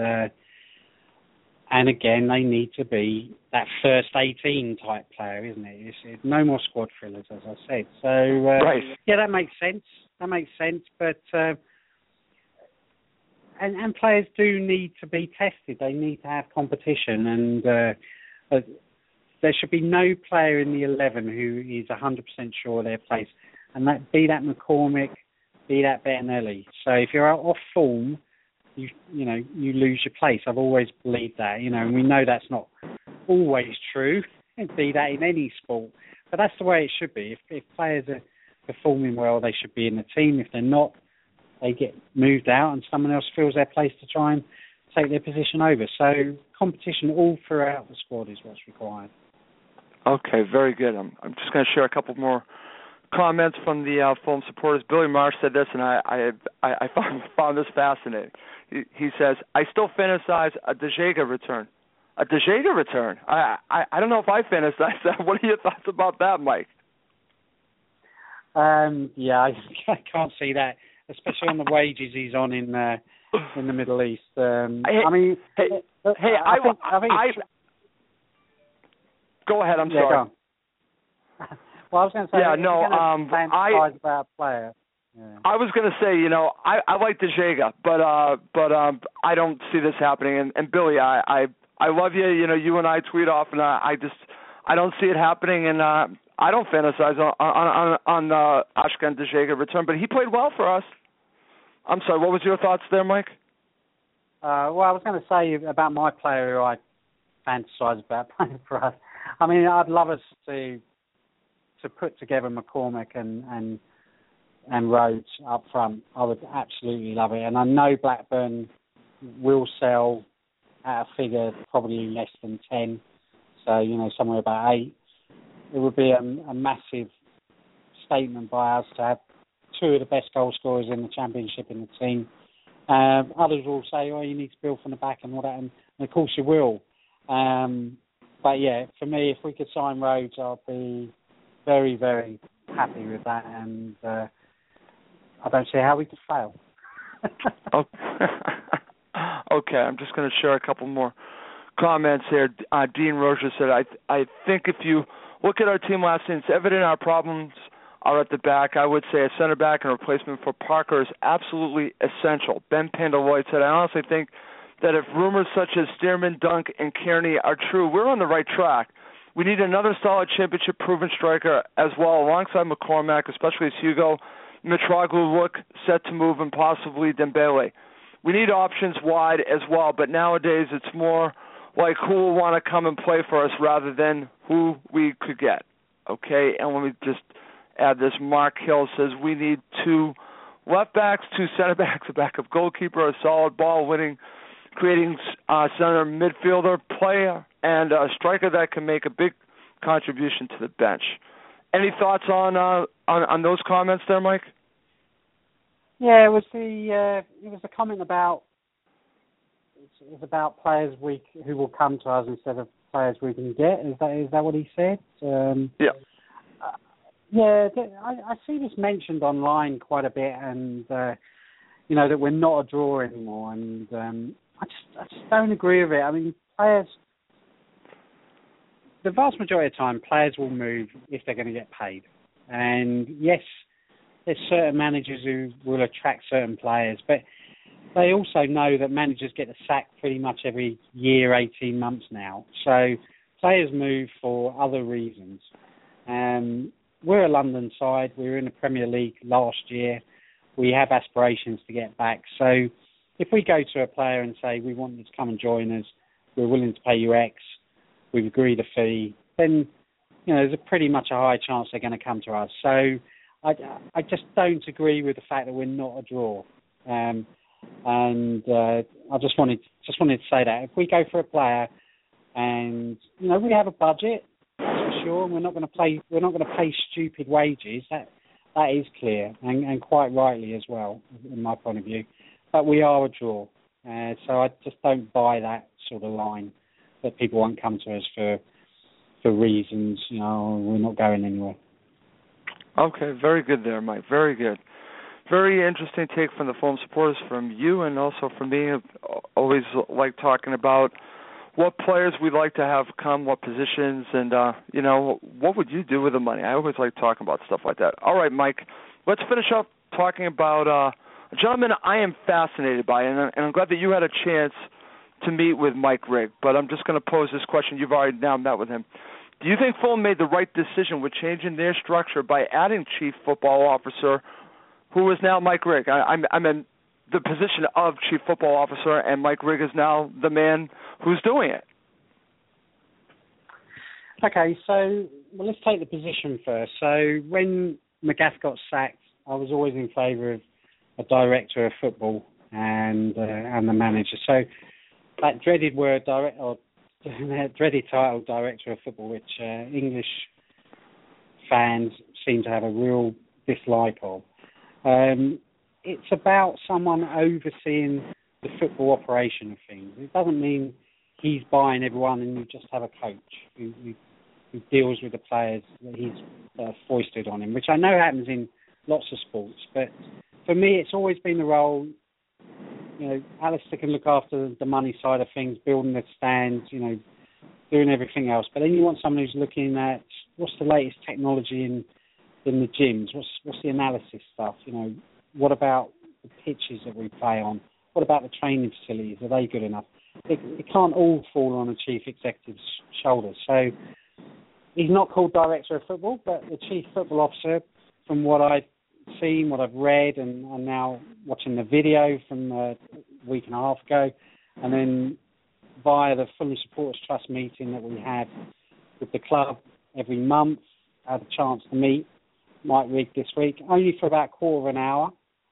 and again, they need to be that first 18 type player, isn't it? It's no more squad fillers, as I said. So right. Yeah, that makes sense. But and players do need to be tested. They need to have competition, and there should be no player in the 11 who is 100% sure of their place, and be that McCormick, be that Bettinelli. So if you're out off form, you lose your place. I've always believed that, and we know that's not always true. Be that in any sport, but that's the way it should be. If players are performing well, they should be in the team. If they're not, they get moved out, and someone else fills their place to try and take their position over. So competition all throughout the squad is what's required. Okay, very good. I'm just going to share a couple more comments from the Fulham supporters. Billy Marsh said this, and I found this fascinating. He says, "I still fantasize a De Gea return." A De Gea return? I don't know if I fantasize that. What are your thoughts about that, Mike? Yeah, I can't see that, especially on the wages he's on in the Middle East. I think. Go ahead. I'm sorry. Go well, I was going to say. Yeah, no. Fantasize about a player. Yeah. I was going to say, I like De Gea, but I don't see this happening. And Billy, I love you. You and I tweet off, and I don't see it happening. And I don't fantasize on Ashkan De Gea return, but he played well for us. I'm sorry. What was your thoughts there, Mike? Well, I was going to say about my player who I fantasize about playing for us. I mean, I'd love us to put together McCormick and Rhodes up front. I would absolutely love it. And I know Blackburn will sell at a figure probably less than 10. So, somewhere about 8. It would be a massive statement by us to have 2 of the best goal scorers in the Championship in the team. Others will say, you need to build from the back and all that. And of course you will. But yeah, for me, if we could sign Rhodes, I'll be very, very happy with that. And I don't see how we could fail. Okay, I'm just going to share a couple more comments here. Dean Roger said, I think if you look at our team last season, it's evident our problems are at the back. I would say a center back and replacement for Parker is absolutely essential. Ben Pandaloy said, I honestly think that if rumors such as Stearman, Dunk, and Kearney are true, we're on the right track. We need another solid championship-proven striker as well, alongside McCormack, especially as Hugo Mitroglou look set to move, and possibly Dembele. We need options wide as well, but nowadays it's more like who will want to come and play for us rather than who we could get. Okay, and let me just add this. Mark Hill says we need 2 left backs, 2 center backs, a backup goalkeeper, a solid ball-winning, creating center midfielder player, and a striker that can make a big contribution to the bench. Any thoughts on those comments there, Mike? Yeah, it was the comment about players who will come to us instead of players we can get. Is that what he said? Yeah. Yeah, I see this mentioned online quite a bit, and that we're not a draw anymore, and I just don't agree with it. I mean, players, the vast majority of the time, players will move if they're going to get paid. And yes, there's certain managers who will attract certain players, but they also know that managers get the sack pretty much every year, 18 months now. So players move for other reasons. We're a London side. We were in the Premier League last year. We have aspirations to get back. So if we go to a player and say, we want you to come and join us, we're willing to pay you X, we've agreed a fee, then there's pretty much a high chance they're going to come to us. So I just don't agree with the fact that we're not a draw. And I just wanted to say that. If we go for a player and, we have a budget, that's for sure, and we're not going to pay stupid wages, that is clear, and quite rightly as well, in my point of view. But we are a draw. So I just don't buy that sort of line that people won't come to us for for reasons, we're not going anywhere. Okay, very good there, Mike. Very good. Very interesting take from the Fulham supporters, from you, and also from me. I always like talking about what players we'd like to have come, what positions, and, what would you do with the money? I always like talking about stuff like that. All right, Mike, let's finish up talking about a gentleman I am fascinated by, and I'm glad that you had a chance to meet with Mike Rigg, but I'm just going to pose this question. You've already now met with him. Do you think Fulham made the right decision with changing their structure by adding Chief Football Officer, who is now Mike Rigg? I'm in the position of Chief Football Officer, and Mike Rigg is now the man who's doing it. Okay, so let's take the position first. So when McGath got sacked, I was always in favour of a director of football and the manager. So that dreaded word, dreaded title, director of football, which English fans seem to have a real dislike of. It's about someone overseeing the football operation of things. It doesn't mean he's buying everyone and you just have a coach who deals with the players that he's foisted on him, which I know happens in lots of sports. But for me, it's always been the role. Alistair can look after the money side of things, building the stands, doing everything else. But then you want someone who's looking at what's the latest technology in the gyms, what's the analysis stuff, what about the pitches that we play on, what about the training facilities, are they good enough? It can't all fall on a chief executive's shoulders. So he's not called director of football, but the chief football officer, from what I've seen, what I've read, and now watching the video from a week and a half ago, and then via the Fulham Supporters Trust meeting that we had with the club every month, I had a chance to meet Mike Rigg this week, only for about a quarter of an hour,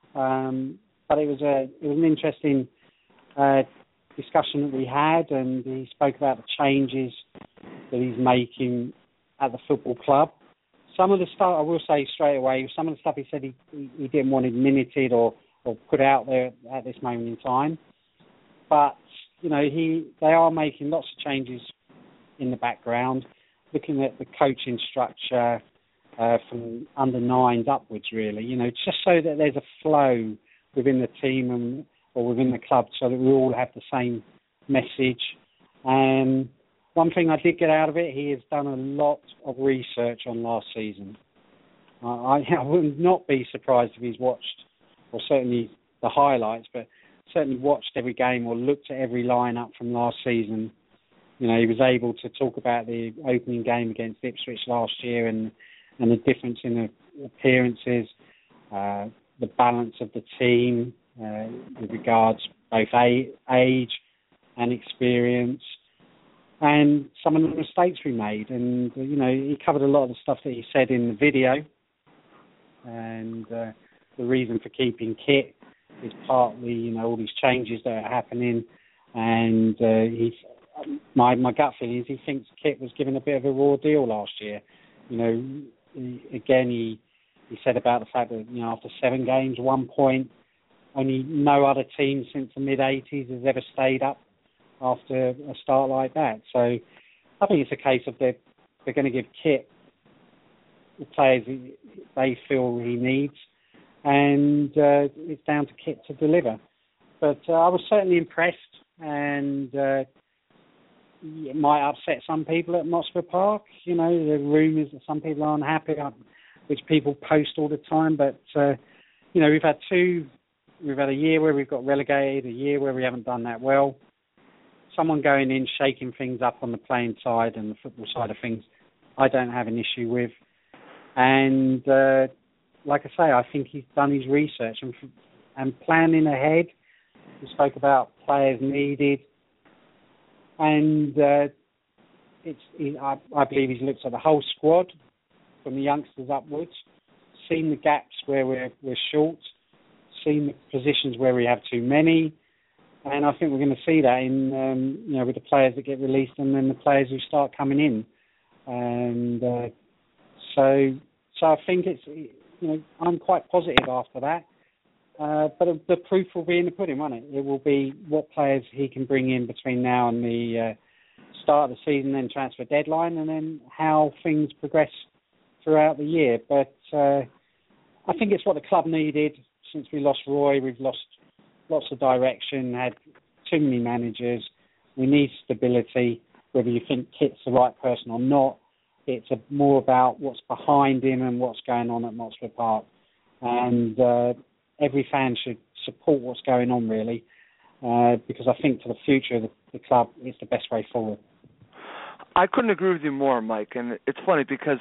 but it was an interesting discussion that we had, and he spoke about the changes that he's making at the football club. Some of the stuff, I will say straight away, some of the stuff he said he didn't want it minuted or put out there at this moment in time. But, they are making lots of changes in the background, looking at the coaching structure from under nines upwards, really, just so that there's a flow within the team or within the club so that we all have the same message. And one thing I did get out of it, he has done a lot of research on last season. I would not be surprised if he's watched, or certainly the highlights, but certainly watched every game or looked at every lineup from last season. He was able to talk about the opening game against Ipswich last year and the difference in the appearances, the balance of the team with regards both age and experience, and some of the mistakes we made. And, he covered a lot of the stuff that he said in the video. And the reason for keeping kit is partly, all these changes that are happening. And my gut feeling is he thinks kit was given a bit of a raw deal last year. Again, he said about the fact that, after 7 games, 1 point, only no other team since the mid-'80s has ever stayed up after a start like that. So I think it's a case of they're going to give kit the players they feel he needs, and it's down to kit to deliver. But I was certainly impressed, and it might upset some people at Motspur Park. The rumours that some people are unhappy, which people post all the time. But we've had a year where we've got relegated, a year where we haven't done that well. Someone going in, shaking things up on the playing side and the football side of things, I don't have an issue with. And like I say, I think he's done his research and planning ahead. He spoke about players needed, and I believe he's looked at the whole squad from the youngsters upwards, seen the gaps where we're short, seen the positions where we have too many. And I think we're going to see that in, with the players that get released and then the players who start coming in. And so I think it's, I'm quite positive after that. But the proof will be in the pudding, won't it? It will be what players he can bring in between now and the start of the season, then transfer deadline, and then how things progress throughout the year. But I think it's what the club needed. Since we lost Roy, we've lost lots of direction, had too many managers. We need stability, whether you think Kit's the right person or not. It's more about what's behind him and what's going on at Moxford Park. And every fan should support what's going on, really, because I think for the future of the club, it's the best way forward. I couldn't agree with you more, Mike. And it's funny because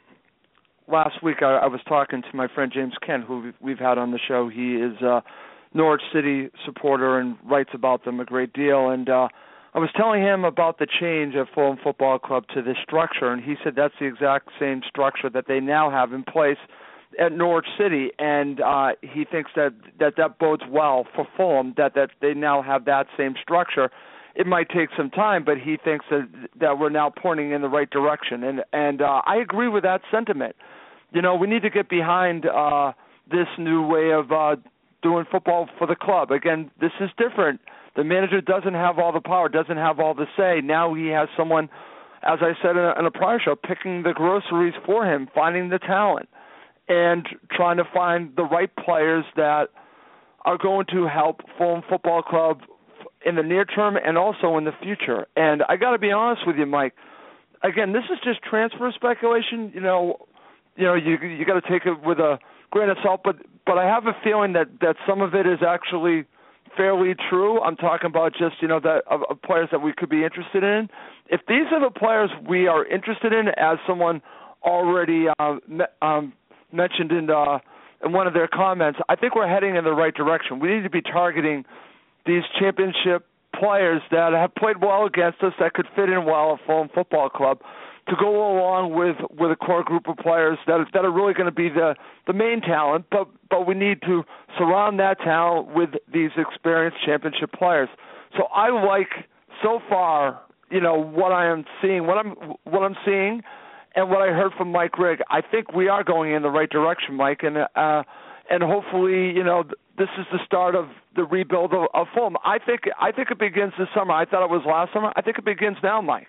last week I was talking to my friend James Kent, who we've had on the show. He is a Norwich City supporter and writes about them a great deal. And I was telling him about the change at Fulham Football Club to this structure, and he said that's the exact same structure that they now have in place at Norwich City, and he thinks that bodes well for Fulham, that they now have that same structure. It might take some time, but he thinks that we're now pointing in the right direction, and I agree with that sentiment. You know, we need to get behind this new way of doing football for the club. Again, this is different. The manager doesn't have all the power, doesn't have all the say. Now he has someone, as I said in a prior show, picking the groceries for him, finding the talent, and trying to find the right players that are going to help Fulham Football Club in the near term and also in the future. And I got to be honest with you, Mike. Again, this is just transfer speculation. You got to take it with a grain of salt. But I have a feeling that some of it is actually fairly true. I'm talking about just that of players that we could be interested in. If these are the players we are interested in, as someone already mentioned in one of their comments, I think we're heading in the right direction. We need to be targeting these championship players that have played well against us, that could fit in well at Fulham Football Club, to go along with a core group of players that are really going to be the main talent, but we need to surround that talent with these experienced championship players. So I like so far, what I am seeing, what I'm seeing, and what I heard from Mike Rigg. I think we are going in the right direction, Mike, and hopefully, this is the start of the rebuild of Fulham. I think it begins this summer. I thought it was last summer. I think it begins now, Mike.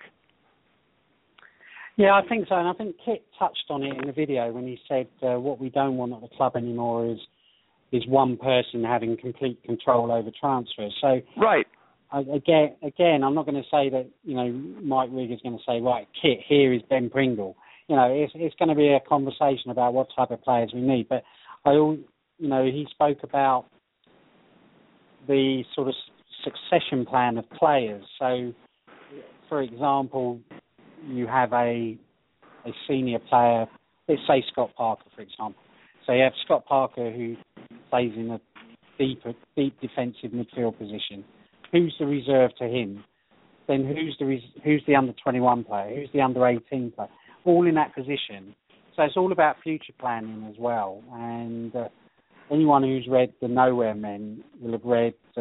Yeah, I think so, and I think Kit touched on it in the video when he said what we don't want at the club anymore is one person having complete control over transfers. So, right. Again, I'm not going to say that Mike Rigg is going to say, right, Kit, here is Ben Pringle. It's going to be a conversation about what type of players we need. But he spoke about the sort of succession plan of players. So, for example, you have a senior player, let's say Scott Parker, for example. So you have Scott Parker who plays in a deep defensive midfield position. Who's the reserve to him? Then who's the under-21 player? Who's the under-18 player? All in that position. So it's all about future planning as well. And anyone who's read The Nowhere Men will have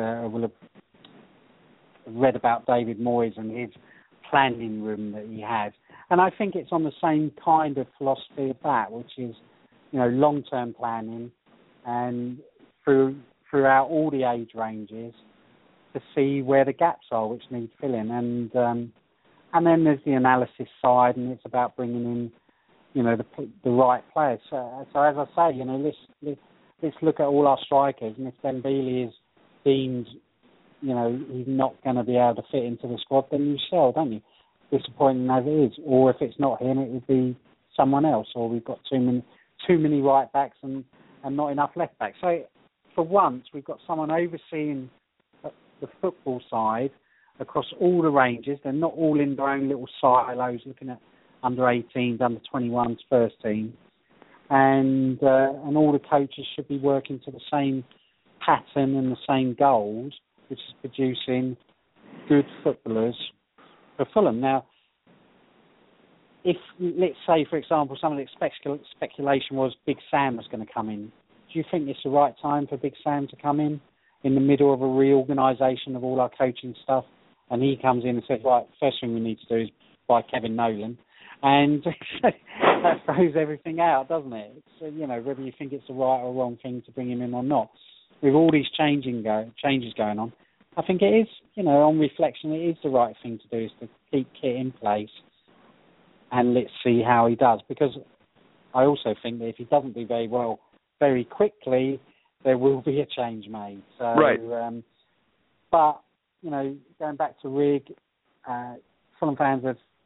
read about David Moyes and his planning room that he had. And I think it's on the same kind of philosophy of that, which is, long-term planning and throughout all the age ranges to see where the gaps are which need filling. And then there's the analysis side, and it's about bringing in, the right players. So as I say, let's look at all our strikers, and if Dembele is deemed he's not going to be able to fit into the squad, then you sell, don't you? Disappointing as it is. Or if it's not him, it would be someone else. Or we've got too many right backs and not enough left backs. So for once, we've got someone overseeing the football side across all the ranges. They're not all in their own little silos looking at under-18s, under-21s, first team. And all the coaches should be working to the same pattern and the same goals, which is producing good footballers for Fulham. Now, if, let's say, for example, some of the speculation was Big Sam was going to come in, do you think it's the right time for Big Sam to come in the middle of a reorganisation of all our coaching stuff? And he comes in and says, right, first thing we need to do is buy Kevin Nolan. And that throws everything out, doesn't it? It's, whether you think it's the right or wrong thing to bring him in or not. With all these changes going on, I think it is, on reflection, it is the right thing to do, is to keep Kit in place and let's see how he does. Because I also think that if he doesn't do very well very quickly, there will be a change made. So, right. But, going back to Rigg, Fulham fans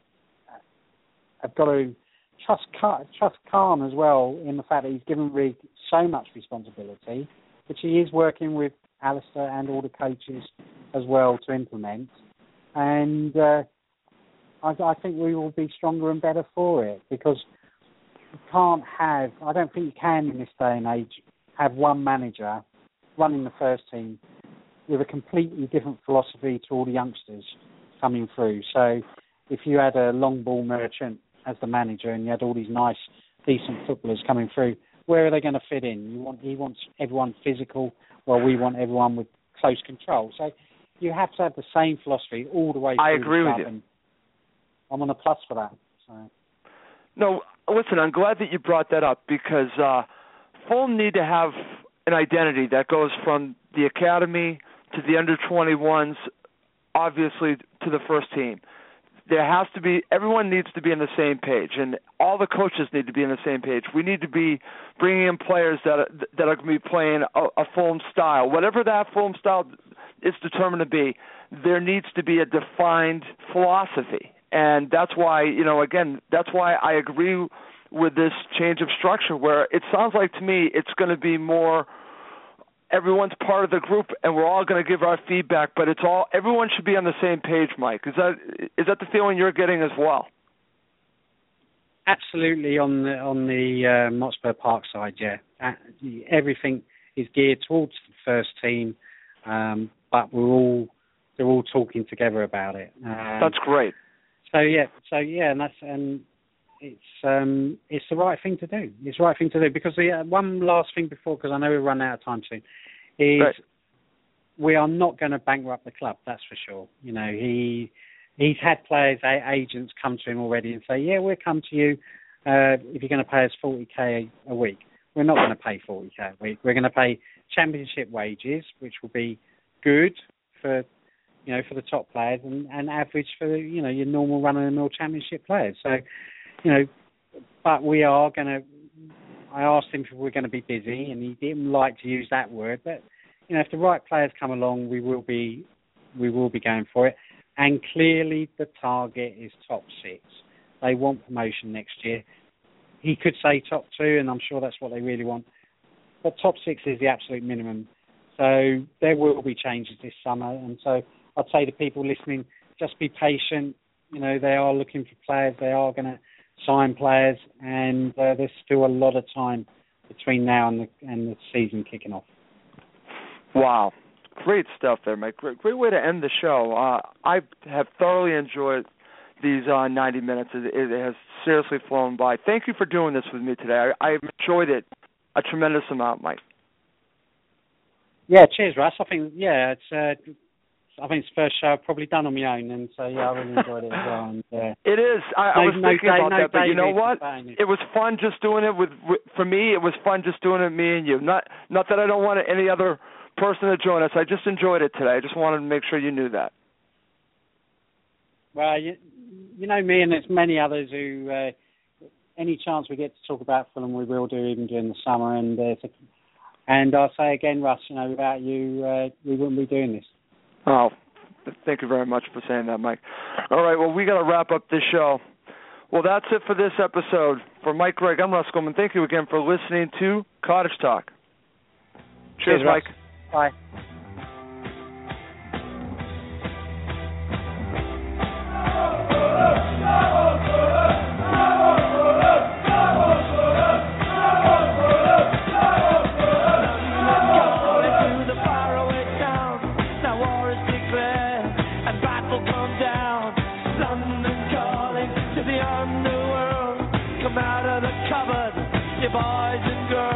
have got to trust Khan as well in the fact that he's given Rigg so much responsibility, which he is working with Alistair and all the coaches as well to implement. And I think we will be stronger and better for it, because you can't have, I don't think you can in this day and age, have one manager running the first team with a completely different philosophy to all the youngsters coming through. So if you had a long ball merchant as the manager and you had all these nice, decent footballers coming through, where are they going to fit in? He wants everyone physical, while we want everyone with close control. So you have to have the same philosophy all the way through. I agree with you. And I'm on a plus for that. So. No, listen, I'm glad that you brought that up, because Fulham need to have an identity that goes from the academy to the under-21s, obviously to the first team. There has to be, everyone needs to be on the same page, and all the coaches need to be on the same page. We need to be bringing in players that are going to be playing a Fulham style. Whatever that Fulham style is determined to be, there needs to be a defined philosophy. And that's why, that's why I agree with this change of structure, where it sounds like to me it's going to be more everyone's part of the group and we're all going to give our feedback, but everyone should be on the same page, Mike. Is that the feeling you're getting as well? Absolutely, on the Motspur Park side, yeah. Everything is geared towards the first team, but they're all talking together about it. That's great. And it's the right thing to do. It's the right thing to do, because one last thing before, because I know we'll run out of time soon, is right. We are not going to bankrupt the club. That's for sure. He's had players, agents come to him already and say, yeah, we'll come to you if you're going to pay us 40k a week. We're not going to pay 40k a week. We're going to pay championship wages, which will be good for the top players, and average for your normal run-of-the-mill championship players. So, but we are going to. I asked him if we're going to be busy, and he didn't like to use that word. But if the right players come along, we will be going for it. And clearly, the target is top 6. They want promotion next year. He could say top 2, and I'm sure that's what they really want. But top 6 is the absolute minimum. So there will be changes this summer, and so I'd say to people listening, just be patient. They are looking for players. They are going to sign players, and there's still a lot of time between now and the season kicking off. Wow. Great stuff there, Mike. Great way to end the show. I have thoroughly enjoyed these 90 minutes. It has seriously flown by. Thank you for doing this with me today. I've enjoyed it a tremendous amount, Mike. Yeah, cheers, Russ. I think it's the first show I've probably done on my own, and so I really enjoyed it as well. And, it is. I was thinking about that, but you know what? It was fun just doing it for me. It was fun just doing it with me and you. Not that I don't want any other person to join us. I just enjoyed it today. I just wanted to make sure you knew that. Well, you know me, and there's many others who, any chance we get to talk about Fulham, we will do, even during the summer. And I'll say again, Russ, without you, we wouldn't be doing this. Oh, thank you very much for saying that, Mike. All right, well, we got to wrap up this show. Well, that's it for this episode. For Mike Rigg, I'm Russ Goldman. Thank you again for listening to Cottage Talk. Cheers, Mike. Bye. Boys and girls.